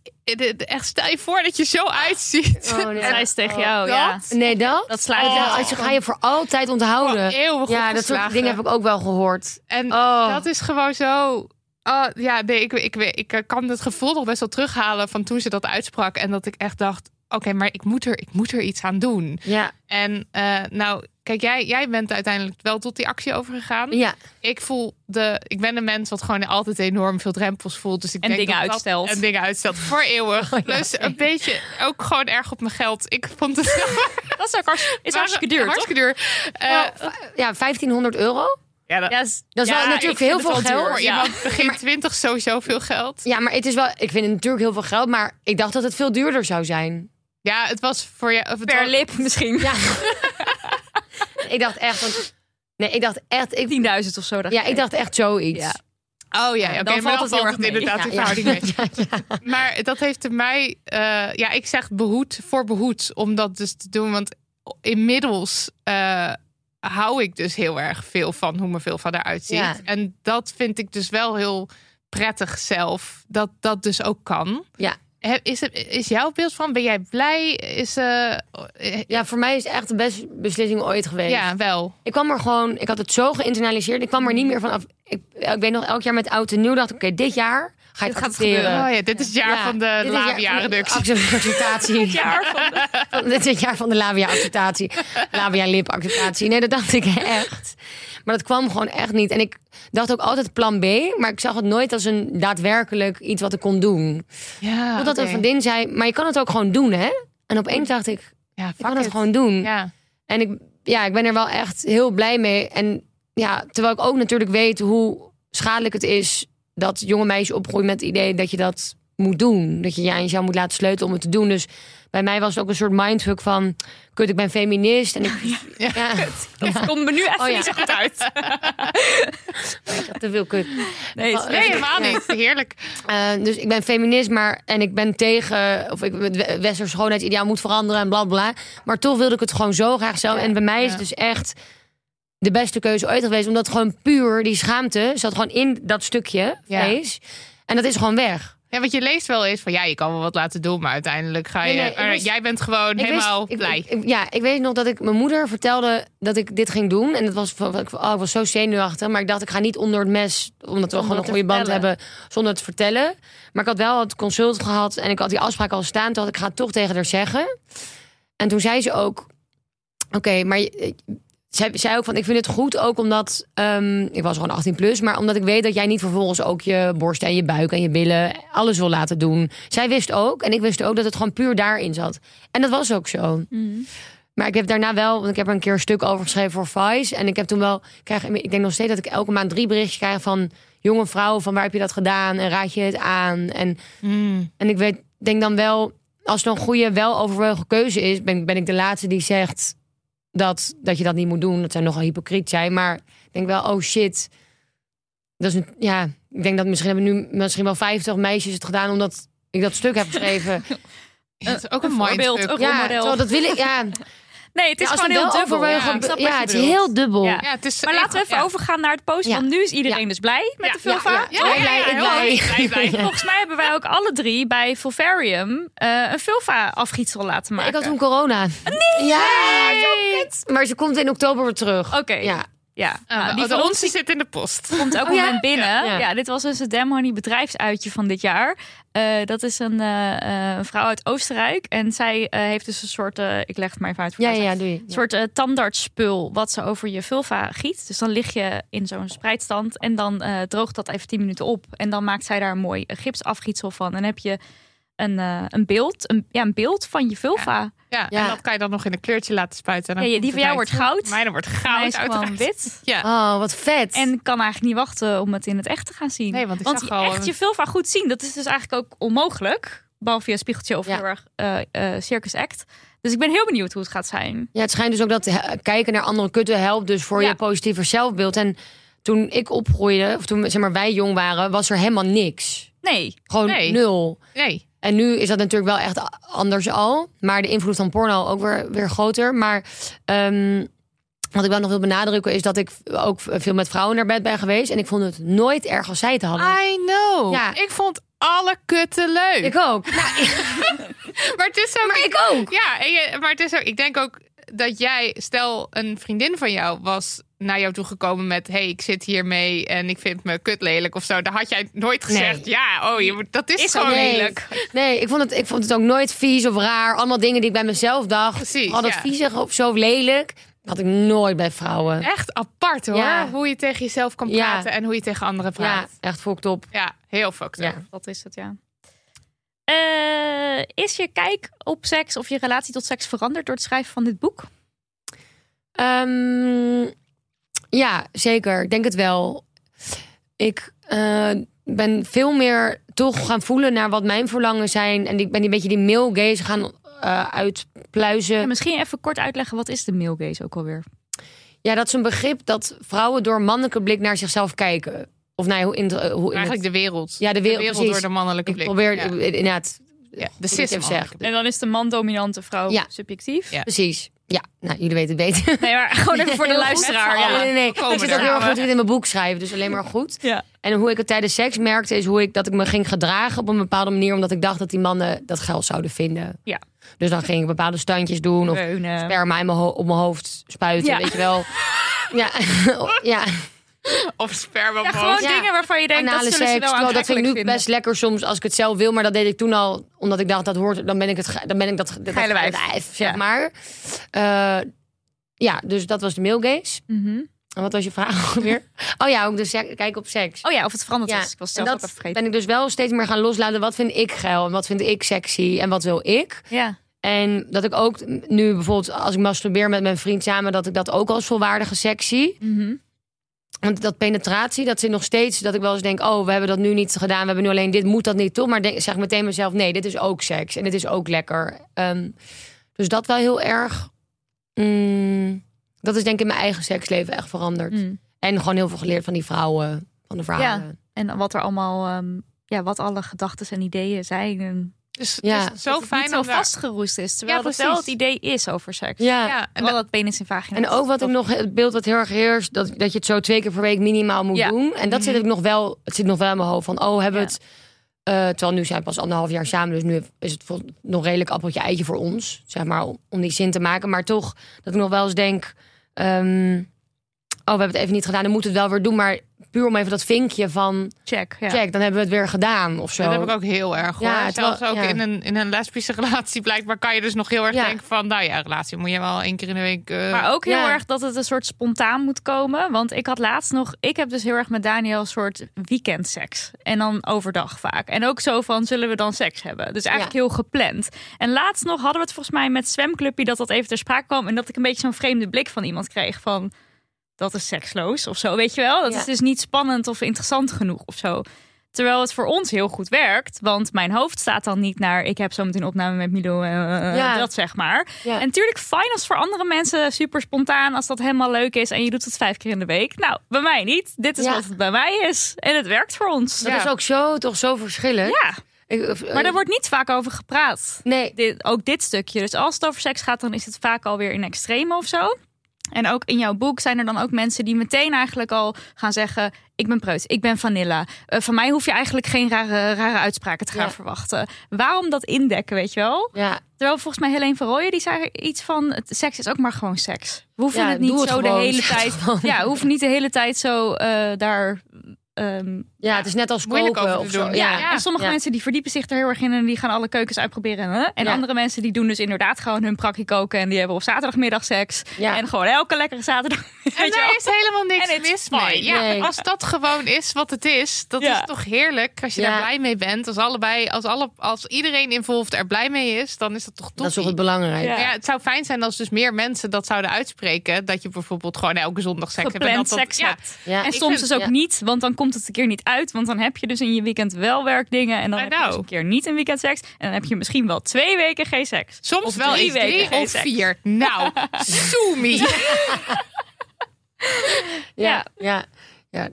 echt stel je voor dat je zo uitziet. Oh, nee. En hij is tegen jou, Dat? ja. Nee, dat? Dat slaat Oh. je Ja, als je ga je voor altijd onthouden. Gewoon eeuwig Ja, dat soort opgeslagen. dingen heb ik ook wel gehoord. En Oh. dat is gewoon zo. Oh, ja, nee, ik, ik, ik, ik kan het gevoel nog best wel terughalen van toen ze dat uitsprak. En dat ik echt dacht, oké, okay, maar ik moet, er, ik moet er iets aan doen. Ja, En uh, nou, kijk, jij, jij bent uiteindelijk wel tot die actie overgegaan. ja. Ik voel de, ik ben een mens wat gewoon altijd enorm veel drempels voelt. Dus ik En denk dingen dat dat- uitstelt. En dingen uitstelt voor eeuwig. Oh, ja. Plus een beetje ook gewoon erg op mijn geld. Ik vond het Dat is ook hartstikke, is hartstikke duur, toch? hartstikke duur. Uh, Nou, ja, vijftienhonderd euro. ja, dat, Ja, is- Dat is ja, wel natuurlijk ik heel vind veel het wel geld. duur, voor ja. iemand begin twintig sowieso veel geld. Ja, maar het is wel. Ik vind het natuurlijk heel veel geld, maar ik dacht dat het veel duurder zou zijn. Ja, het was voor je. of het Per was- lip misschien. Ja. ik dacht echt. Want, nee, ik dacht echt. Ik, tienduizend of zo. dacht ja, ik dacht echt zoiets. Ja. Oh ja, oké, dan maar valt dan het heel erg mee. inderdaad in Ja, ja. verhouding mee. Ja, ja. Maar dat heeft er mij, uh, ja, ik zeg behoed voor behoed om dat dus te doen, want inmiddels uh, hou ik dus heel erg veel van hoe mijn vulva eruit ziet. Ja. En dat vind ik dus wel heel prettig zelf, dat dat dus ook kan. Ja. He- Is, het, is jouw beeld van, ben jij blij? Is, uh, Ja, voor mij is het echt de beste beslissing ooit geweest. ja, wel. Ik kwam er gewoon, ik had het zo geïnternaliseerd. Ik kwam er niet meer van af. Ik, ik weet nog, elk jaar met oud en nieuw dacht ik, oké, dit jaar ga ik Dit gaat accepteren. Oh ja, dit is het jaar Ja, van de dit is het jaar van de labia-reductie. acceptatie. jaar van de... Van- Dit is het jaar van de labia-acceptatie. Labia-lip-acceptatie. Nee, dat dacht ik echt. Maar dat kwam gewoon echt niet. En ik dacht ook altijd plan B. Maar ik zag het nooit als een daadwerkelijk iets wat ik kon doen. Ja, Totdat oké. een vriendin zei, maar je kan het ook gewoon doen, hè? En opeens dacht ik, Ja, ik fuck kan het it. gewoon doen. Ja. En ik, ja, ik ben er wel echt heel blij mee. En ja, terwijl ik ook natuurlijk weet hoe schadelijk het is dat jonge meisjes opgroeien met het idee dat je dat moet doen. Dat je je aan jezelf moet laten sleutelen om het te doen. Dus bij mij was het ook een soort mindfuck van, kut, ik ben feminist. En ik, ja, ja, Het komt me nu even Oh, ja. niet zo goed uit. te veel kut. Nee, het is- Nee, helemaal niet. Heerlijk. Uh, dus ik ben feminist, maar en ik ben tegen, of ik het we- westers schoonheidsideaal moet veranderen en bla bla. Maar toch wilde ik het gewoon zo graag zelf. En bij mij is Ja. het dus echt de beste keuze ooit geweest, omdat gewoon puur die schaamte zat gewoon in dat stukje Ja. vlees. En dat is gewoon weg. Ja, want je leest wel eens van ja, je kan wel wat laten doen, maar uiteindelijk ga je. Nee, nee, ik er- wist- jij bent gewoon Ik helemaal wist- ik- blij. ik- ik- ja, ik weet nog dat ik mijn moeder vertelde dat ik dit ging doen. En dat was, van- ik, oh, ik was zo zenuwachtig. Maar ik dacht, ik ga niet onder het mes, omdat we gewoon een te goede band vertellen. hebben, zonder het te vertellen. Maar ik had wel het consult gehad en ik had die afspraak al staan. Toen had ik ga het toch tegen haar zeggen. En toen zei ze ook, oké, maar je- zij zei ook van, ik vind het goed ook omdat, um, ik was gewoon achttien plus, maar omdat ik weet dat jij niet vervolgens ook je borst en je buik en je billen alles wil laten doen. Zij wist ook, en ik wist ook dat het gewoon puur daarin zat. En dat was ook zo. Mm. Maar ik heb daarna wel, want ik heb er een keer een stuk over geschreven voor Vice. En ik heb toen wel, krijg, ik denk nog steeds dat ik elke maand drie berichtjes krijg van jonge vrouwen, van waar heb je dat gedaan en raad je het aan? En, Mm. en ik weet, denk dan wel, als het een goede, wel overwogen keuze is, ben, ben ik de laatste die zegt dat, dat je dat niet moet doen. Dat zou nogal hypocriet zijn. Maar ik denk wel, oh shit. Dat is een, ja, ik denk dat misschien hebben nu misschien wel vijftig meisjes het gedaan omdat ik dat stuk heb geschreven. Ja, het is ook een, Een voorbeeld, mindfuck. een Ja, rolmodel. terwijl dat wil ik. Ja, Nee, het is ja, als gewoon het heel wel dubbel. overwogen- Ja, ik snap wat ja, je het is bedoelt. heel dubbel. Ja. Ja, het is Maar laten we even ja. overgaan naar het posten. Ja. Want nu is iedereen Ja. dus blij met Ja, de vulva. ja, ja. Ja, Ik ja, blij, ja, ik heel blij. erg blij, blij. Volgens mij hebben wij ook alle drie bij Vulvarium eh, een vulva-afgietsel laten maken. Ik had toen corona. Nee! Ja, maar ze komt in oktober weer terug. Oké, Ja. ja. Ah, Nou, die de van ons onze zit in de post. komt ook Oh, ja? moment binnen. Ja. Ja. dit was dus het Damn Honey bedrijfsuitje van dit jaar. Eh, dat is een, eh, eh, een vrouw uit Oostenrijk. En zij eh, heeft dus een soort, eh, ik leg het maar even uit voor Ja, haar. ja, doe je. Een soort eh, tandartsspul wat ze over je vulva giet. Dus dan lig je in zo'n spreidstand en dan eh, droogt dat even tien minuten op. En dan maakt zij daar een mooi eh, gipsafgietsel van. En dan heb je een, eh, een beeld, een, ja, een beeld van je vulva. Ja, Ja. en dat kan je dan nog in een kleurtje laten spuiten. En dan Ja, die komt van jou het wordt uit. goud. Mijne wordt Hij goud, is gewoon uiteraard. wit. Ja. Oh, wat vet. En ik kan eigenlijk niet wachten om het in het echt te gaan zien. Nee, want ik want zag je al echt een- je vulva goed zien, dat is dus eigenlijk ook onmogelijk. Behalve via spiegeltje of Ja. heel erg eh, eh, Circus Act. Dus ik ben heel benieuwd hoe het gaat zijn. Ja, het schijnt dus ook dat he- kijken naar andere kutten helpt dus voor Ja. je positiever zelfbeeld. En toen ik opgroeide, of toen zeg maar, wij jong waren, was er helemaal niks. Nee. Gewoon Nee. nul. Nee. En nu is dat natuurlijk wel echt a- anders al. Maar de invloed van porno ook weer, weer groter. Maar ehm, wat ik wel nog wil benadrukken is dat ik ook veel met vrouwen naar bed ben geweest. En ik vond het nooit erg als zij het hadden. I know. Ja. Ik vond alle kutten leuk. Ik ook. Nou, maar het is ook maar niet- ik ook. Ja, en je, maar het is ook, ik denk ook dat jij, stel een vriendin van jou was naar jou toegekomen met, hey, ik zit hiermee en ik vind me kut lelijk of zo. Dan had jij nooit gezegd, Nee. ja, oh, je, moet- dat is, Is gewoon ook nee. lelijk. Nee, ik vond, het, ik vond het ook nooit vies of raar. Allemaal dingen die ik bij mezelf dacht. Precies, Had het ja. viezig of zo lelijk. Had ik nooit bij vrouwen. Echt apart hoor, Ja. hoe je tegen jezelf kan Ja. praten en hoe je tegen anderen Ja, praat. echt fucked op. Ja, heel fucked up. Ja. Dat is het, ja. Eh, is je kijk op seks of je relatie tot seks veranderd door het schrijven van dit boek? Ehm, ja, zeker. Ik denk het wel. Ik eh, ben veel meer toch gaan voelen naar wat mijn verlangen zijn. En ik ben een beetje die male gaze gaan eh, uitpluizen. Ja, misschien even kort uitleggen, wat is de male gaze ook alweer? Ja, dat is een begrip dat vrouwen door mannelijke blik naar zichzelf kijken. Of nou, hoe in, de- hoe in Eigenlijk de wereld. Ja, de wereld, precies. door de mannelijke ik blik. probeer Ja. inderdaad. Ja, de hoe ik het even cis zeg. En dan is de man-dominante vrouw Ja. subjectief. Ja. Precies. Ja, nou, jullie weten het beter. Nee, maar gewoon even voor de Heel goed. luisteraar. Nee, Ja. nee, nee. we komen Ik zit er. ook heel erg Ja, goed in mijn boek schrijven, dus alleen maar goed. Ja. En hoe ik het tijdens seks merkte, is hoe ik dat ik me ging gedragen op een bepaalde manier, omdat ik dacht dat die mannen dat geld zouden vinden. Ja. Dus dan ging ik bepaalde standjes doen of Reunen. sperma in mijn ho- op mijn hoofd spuiten, Ja. weet je wel. Ja, ja. Of sperma. Ja, gewoon Ja. dingen waarvan je denkt, Anale dat zullen ze seks. wel Terwijl dat vind ik nu aantrekkelijk best lekker soms als ik het zelf wil, maar dat deed ik toen al, omdat ik dacht dat hoort, dan ben ik het, ge- dan ben ik dat, dat Geile wijf. wijf, zeg Ja. maar. Eh, ja, dus dat was de male gaze. Mhm. En wat was je vraag weer? Oh ja, ook dus kijk op seks. Oh ja, of het veranderd Ja, is. Ik was en zelf ook dat even vergeten. ben ik dus wel steeds meer gaan loslaten. Wat vind ik geil en wat vind ik sexy en wat wil ik? Ja. En dat ik ook nu bijvoorbeeld als ik masturbeer met mijn vriend samen, dat ik dat ook als volwaardige sexy. Mhm. Want dat penetratie, dat zit nog steeds dat ik wel eens denk, oh, we hebben dat nu niet gedaan, we hebben nu alleen dit, moet dat niet toch? Maar denk, zeg meteen mezelf, nee, dit is ook seks en dit is ook lekker. Ehm, dus dat wel heel erg. Mm, dat is denk ik in mijn eigen seksleven echt veranderd. Mm. En gewoon heel veel geleerd van die vrouwen, van de vrouwen. En wat er allemaal, ehm, ja, wat alle gedachten en ideeën zijn. En Dus Ja. het is zo dat het fijn niet zo om daar- vastgeroest is. Terwijl Ja, het wel het precies. idee is over seks. Ja. Ja, En en wel dat penis in vagina. En ook wat ik nog, het beeld wat heel erg heerst, dat, dat je het zo twee keer per week minimaal moet Ja. doen. En dat zit ik nog wel, het zit nog wel in mijn hoofd van, oh, hebben we Ja. het terwijl nu zijn we pas anderhalf jaar samen. Dus nu is het nog redelijk appeltje eitje voor ons. Zeg maar, om die zin te maken. Maar toch, dat ik nog wel eens denk... Um, oh, we hebben het even niet gedaan. Dan moeten we het wel weer doen. Maar puur om even dat vinkje van... Check, ja. Check, dan hebben we het weer gedaan of zo. Dat heb ik ook heel erg, hoor. Ja, Zelfs wel, ook ja. in, een, in een lesbische relatie blijkbaar kan je dus nog heel erg Ja. denken van... nou ja, relatie moet je wel één keer in de week... Uh... Maar ook heel Ja. erg dat het een soort spontaan moet komen. Want ik had laatst nog... Ik heb dus heel erg met Daniel een soort weekendseks. En dan overdag vaak. En ook zo van, zullen we dan seks hebben? Dus eigenlijk Ja. heel gepland. En laatst nog hadden we het volgens mij met zwemclubje... dat dat even ter sprake kwam. En dat ik een beetje zo'n vreemde blik van iemand kreeg van... dat is seksloos of zo, weet je wel? Dat Ja. is dus niet spannend of interessant genoeg of zo. Terwijl het voor ons heel goed werkt. Want mijn hoofd staat dan niet naar... ik heb zo meteen opname met Milo, uh, Ja. dat zeg maar. Ja. En natuurlijk fijn als voor andere mensen super spontaan... als dat helemaal leuk is en je doet het vijf keer in de week. Nou, bij mij niet. Dit is Ja. wat het bij mij is. En het werkt voor ons. Dat Ja. is ook zo, toch zo verschillend. Ja, Ik, maar daar wordt niet vaak over gepraat. Nee, Dit, ook dit stukje. Dus als het over seks gaat, dan is het vaak alweer in extreme of zo. En ook in jouw boek zijn er dan ook mensen die meteen eigenlijk al gaan zeggen... ik ben preut, ik ben vanilla. Uh, van mij hoef je eigenlijk geen rare, rare uitspraken te gaan Ja. verwachten. Waarom dat indekken, weet je wel? ja. Terwijl volgens mij Helene van Rooyen, die zei iets van... het seks is ook maar gewoon seks. We hoeven Ja, het niet doe het zo gewoon. de hele Zeg het tijd... gewoon. Ja, we hoeven niet de hele tijd zo uh, daar... Um, ja, het is net als Moeilijk koken over te of zo. doen. ja, Ja. en sommige Ja. mensen die verdiepen zich er heel erg in en die gaan alle keukens uitproberen. Hè? En Ja. andere mensen die doen dus inderdaad gewoon hun prakkie koken en die hebben op zaterdagmiddag seks. Ja. En gewoon elke lekkere zaterdag. En weet je daar wel. is helemaal niks En it's mis mee. fine. Ja, Nee. als dat gewoon is wat het is, dat Ja. is toch heerlijk. Als je Ja. daar blij mee bent, als allebei, als, alle, als iedereen involved er blij mee is, dan is dat toch tof. Dat is toch het belangrijke. Ja. Ja, het zou fijn zijn als dus meer mensen dat zouden uitspreken. Dat je bijvoorbeeld gewoon elke zondag seks hebt. En Gepland dat dat, seks ja, hebt. Ja. En Ik soms vind- dus ook ja. niet, want dan komt het een keer niet uit. Want dan heb je dus in je weekend wel werkdingen. En dan I heb je know. dus een keer niet een weekend seks. En dan heb je misschien wel twee weken geen seks. soms Of wel drie eens weken drie geen of seks. vier. Nou, soemie. Ja, ja, ja.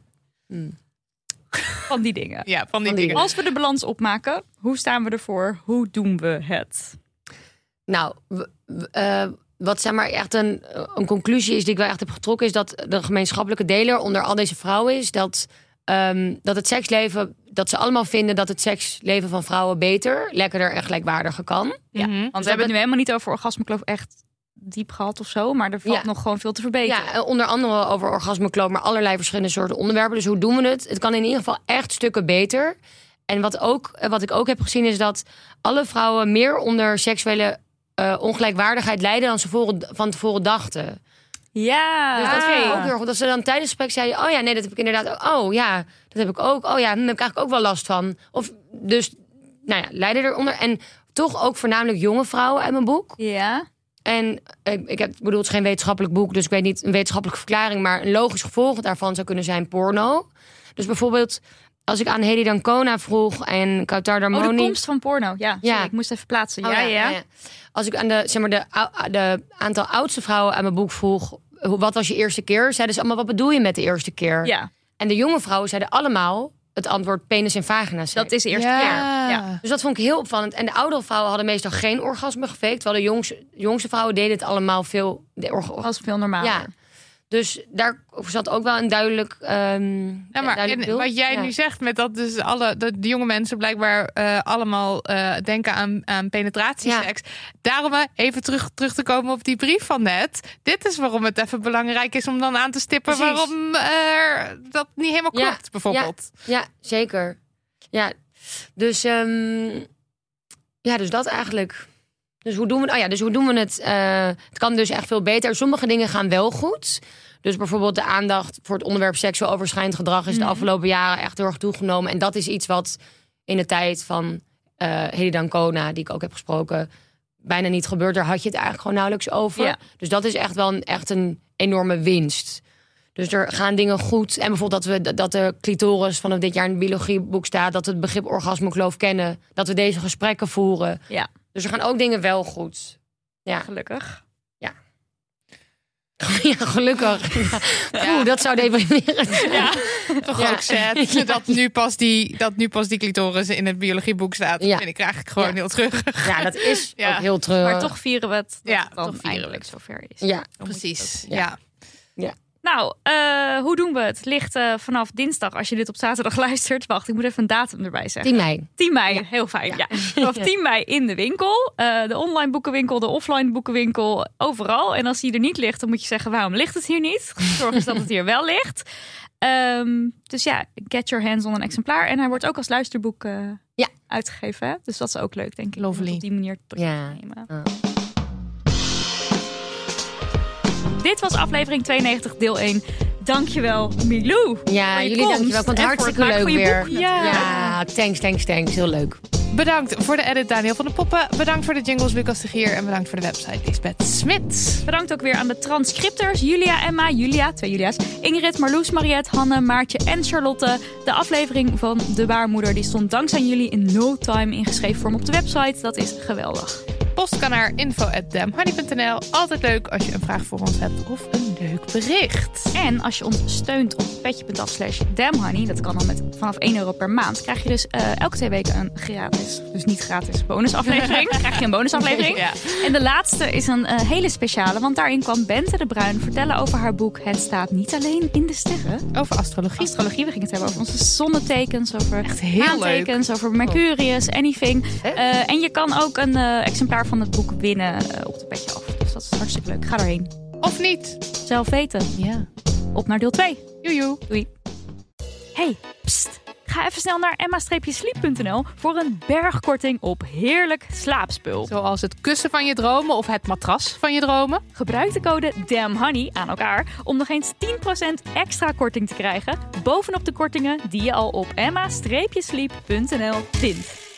Van die dingen. Ja, van die Van die dingen. Als we de balans opmaken, hoe staan we ervoor? Hoe doen we het? Nou, w- w- eh, wat zeg maar echt een, een conclusie is die ik wel echt heb getrokken... is dat de gemeenschappelijke deler onder al deze vrouwen is... dat, ehm, dat het seksleven, dat ze allemaal vinden dat het seksleven van vrouwen beter... lekkerder en gelijkwaardiger kan. Ja, Mhm. want we hebben het nu helemaal niet over orgasmekloof echt diep gehad of zo. Maar er valt Ja. nog gewoon veel te verbeteren. Ja, en onder andere over orgasmekloof, maar allerlei verschillende soorten onderwerpen. Dus hoe doen we het? Het kan in ieder geval echt stukken beter. En wat, ook, wat ik ook heb gezien is dat alle vrouwen meer onder seksuele uh, ongelijkwaardigheid lijden dan ze voor, van tevoren dachten. Ja. Dus dat vind ik ook heel goed. Dat ze dan tijdens het gesprek zeiden, oh ja, nee, dat heb ik inderdaad. Oh ja, dat heb ik ook. Oh ja, daar heb ik eigenlijk ook wel last van. Of dus, nou ja, lijden eronder. En toch ook voornamelijk jonge vrouwen uit mijn boek. Ja. En ik, ik heb, ik bedoel, het is geen wetenschappelijk boek, dus ik weet niet een wetenschappelijke verklaring, maar een logisch gevolg daarvan zou kunnen zijn porno. Dus bijvoorbeeld, als ik aan Hedy Dancona vroeg en Kautar Oh, Darmoni. de komst van porno. Ja, sorry, Ja. ik moest even plaatsen. Oh, ja, ja, ja. Als ik aan de, zeg maar, de, ou- de aantal oudste vrouwen aan mijn boek vroeg, hoe- wat was je eerste keer? Zeiden ze allemaal, wat bedoel je met de eerste keer? Ja, En de jonge vrouwen zeiden allemaal het antwoord penis en vagina seks. dat is de eerste Ja. keer. Ja. Dus dat vond ik heel opvallend. En de oudere vrouwen hadden meestal geen orgasme gefaked. Terwijl de jongste, jongste vrouwen deden het allemaal veel. De orga- Dat was veel normaler. ja. Dus daar zat ook wel een duidelijk. ehm Ja, maar duidelijk en beeld. wat jij Ja. nu zegt, met dat dus alle de, de jonge mensen blijkbaar eh, allemaal eh, denken aan, aan penetratieseks. Daarom eh, even terug, terug te komen op die brief van net. Dit is waarom het even belangrijk is om dan aan te stippen Precies. waarom eh, dat niet helemaal Ja, klopt, bijvoorbeeld. Ja, zeker. Ja, dus, ehm, ja, dus dat eigenlijk. Dus hoe doen we, oh ja, dus hoe doen we het? Eh, het kan dus echt veel beter. Sommige dingen gaan wel goed. Dus bijvoorbeeld de aandacht voor het onderwerp seksueel overschrijdend gedrag is de afgelopen jaren echt heel erg toegenomen. En dat is iets wat in de tijd van eh Hedy Dancona, die ik ook heb gesproken, bijna niet gebeurt. Daar had je het eigenlijk gewoon nauwelijks over. Ja. Dus dat is echt wel een, echt een enorme winst. Dus er gaan dingen goed. En bijvoorbeeld dat we dat de clitoris vanaf dit jaar in het biologieboek staat, dat we het begrip orgasmekloof kennen, dat we deze gesprekken voeren. Ja. Dus er gaan ook dingen wel goed. Ja, Gelukkig. ja gelukkig. Ja. Oeh, dat zou deprimeren. Ja. Toch Ja. ook sad dat, nu pas die, dat nu pas die clitoris in het biologieboek staat. Dat Ja. vind ik eigenlijk gewoon Ja. heel terug. Ja, dat is Ja. ook heel treurig. Maar toch vieren we het dat Ja, het dan toch vieren we eindelijk het. zover is. Ja, Precies, Ja. ja. Ja. Nou, uh, hoe doen we het? Ligt uh, vanaf dinsdag, als je dit op zaterdag luistert. Wacht, ik moet even een datum erbij zeggen. tien mei. tien mei, ja. Heel fijn. Ja. Ja. Vanaf tien mei in de winkel. Uh, de online boekenwinkel, de offline boekenwinkel, overal. En als die er niet ligt, dan moet je zeggen, waarom ligt het hier niet? Zorg eens dat het hier wel ligt. Um, dus ja, get your hands on een exemplaar. En hij wordt ook als luisterboek uh, ja. uitgegeven. Hè? Dus dat is ook leuk, denk ik. Lovely. Om op die manier terug ja. te nemen. Oh. Dit was aflevering tweeënnegentig, deel één. Dankjewel, Milou. Ja, jullie dankjewel. Ik vond het hartstikke leuk weer. Ja. ja, thanks, thanks, thanks. Heel leuk. Bedankt voor de edit Daniel van de Poppen. Bedankt voor de jingles Lucas de Gier. En bedankt voor de website Lisbeth Smit. Bedankt ook weer aan de transcripters Julia, Emma, Julia, twee Julia's, Ingrid, Marloes, Mariette, Hanne, Maartje en Charlotte. De aflevering van De Baarmoeder die stond dankzij jullie in no time in geschreven vorm op de website. Dat is geweldig. Post kan naar info at damhoney punt n l. Altijd leuk als je een vraag voor ons hebt of een leuk bericht. En als je ons steunt op petje.af slash damhoney, dat kan dan met vanaf één euro per maand, krijg je dus uh, elke twee weken een gratis, dus niet gratis, bonusaflevering. krijg je een bonusaflevering. Ja. En de laatste is een uh, hele speciale, want daarin kwam Bente de Bruin vertellen over haar boek Het staat niet alleen in de sterren. Over astrologie. Astrologie, we gingen het hebben over onze zonnetekens, over echt heel maantekens, leuk. over Mercurius, anything. Uh, en je kan ook een uh, exemplaar van het boek winnen uh, op de Petje Af. Dus dat is hartstikke leuk. Ga erheen. Of niet. Zelf weten. Ja. Op naar deel twee. Joejoe. Doei. Hey, pst. Ga even snel naar emma streepje sleep punt n l voor een bergkorting op heerlijk slaapspul. Zoals het kussen van je dromen of het matras van je dromen. Gebruik de code DAMNHONEY aan elkaar om nog eens tien procent extra korting te krijgen bovenop de kortingen die je al op emma streepje sleep punt n l vindt.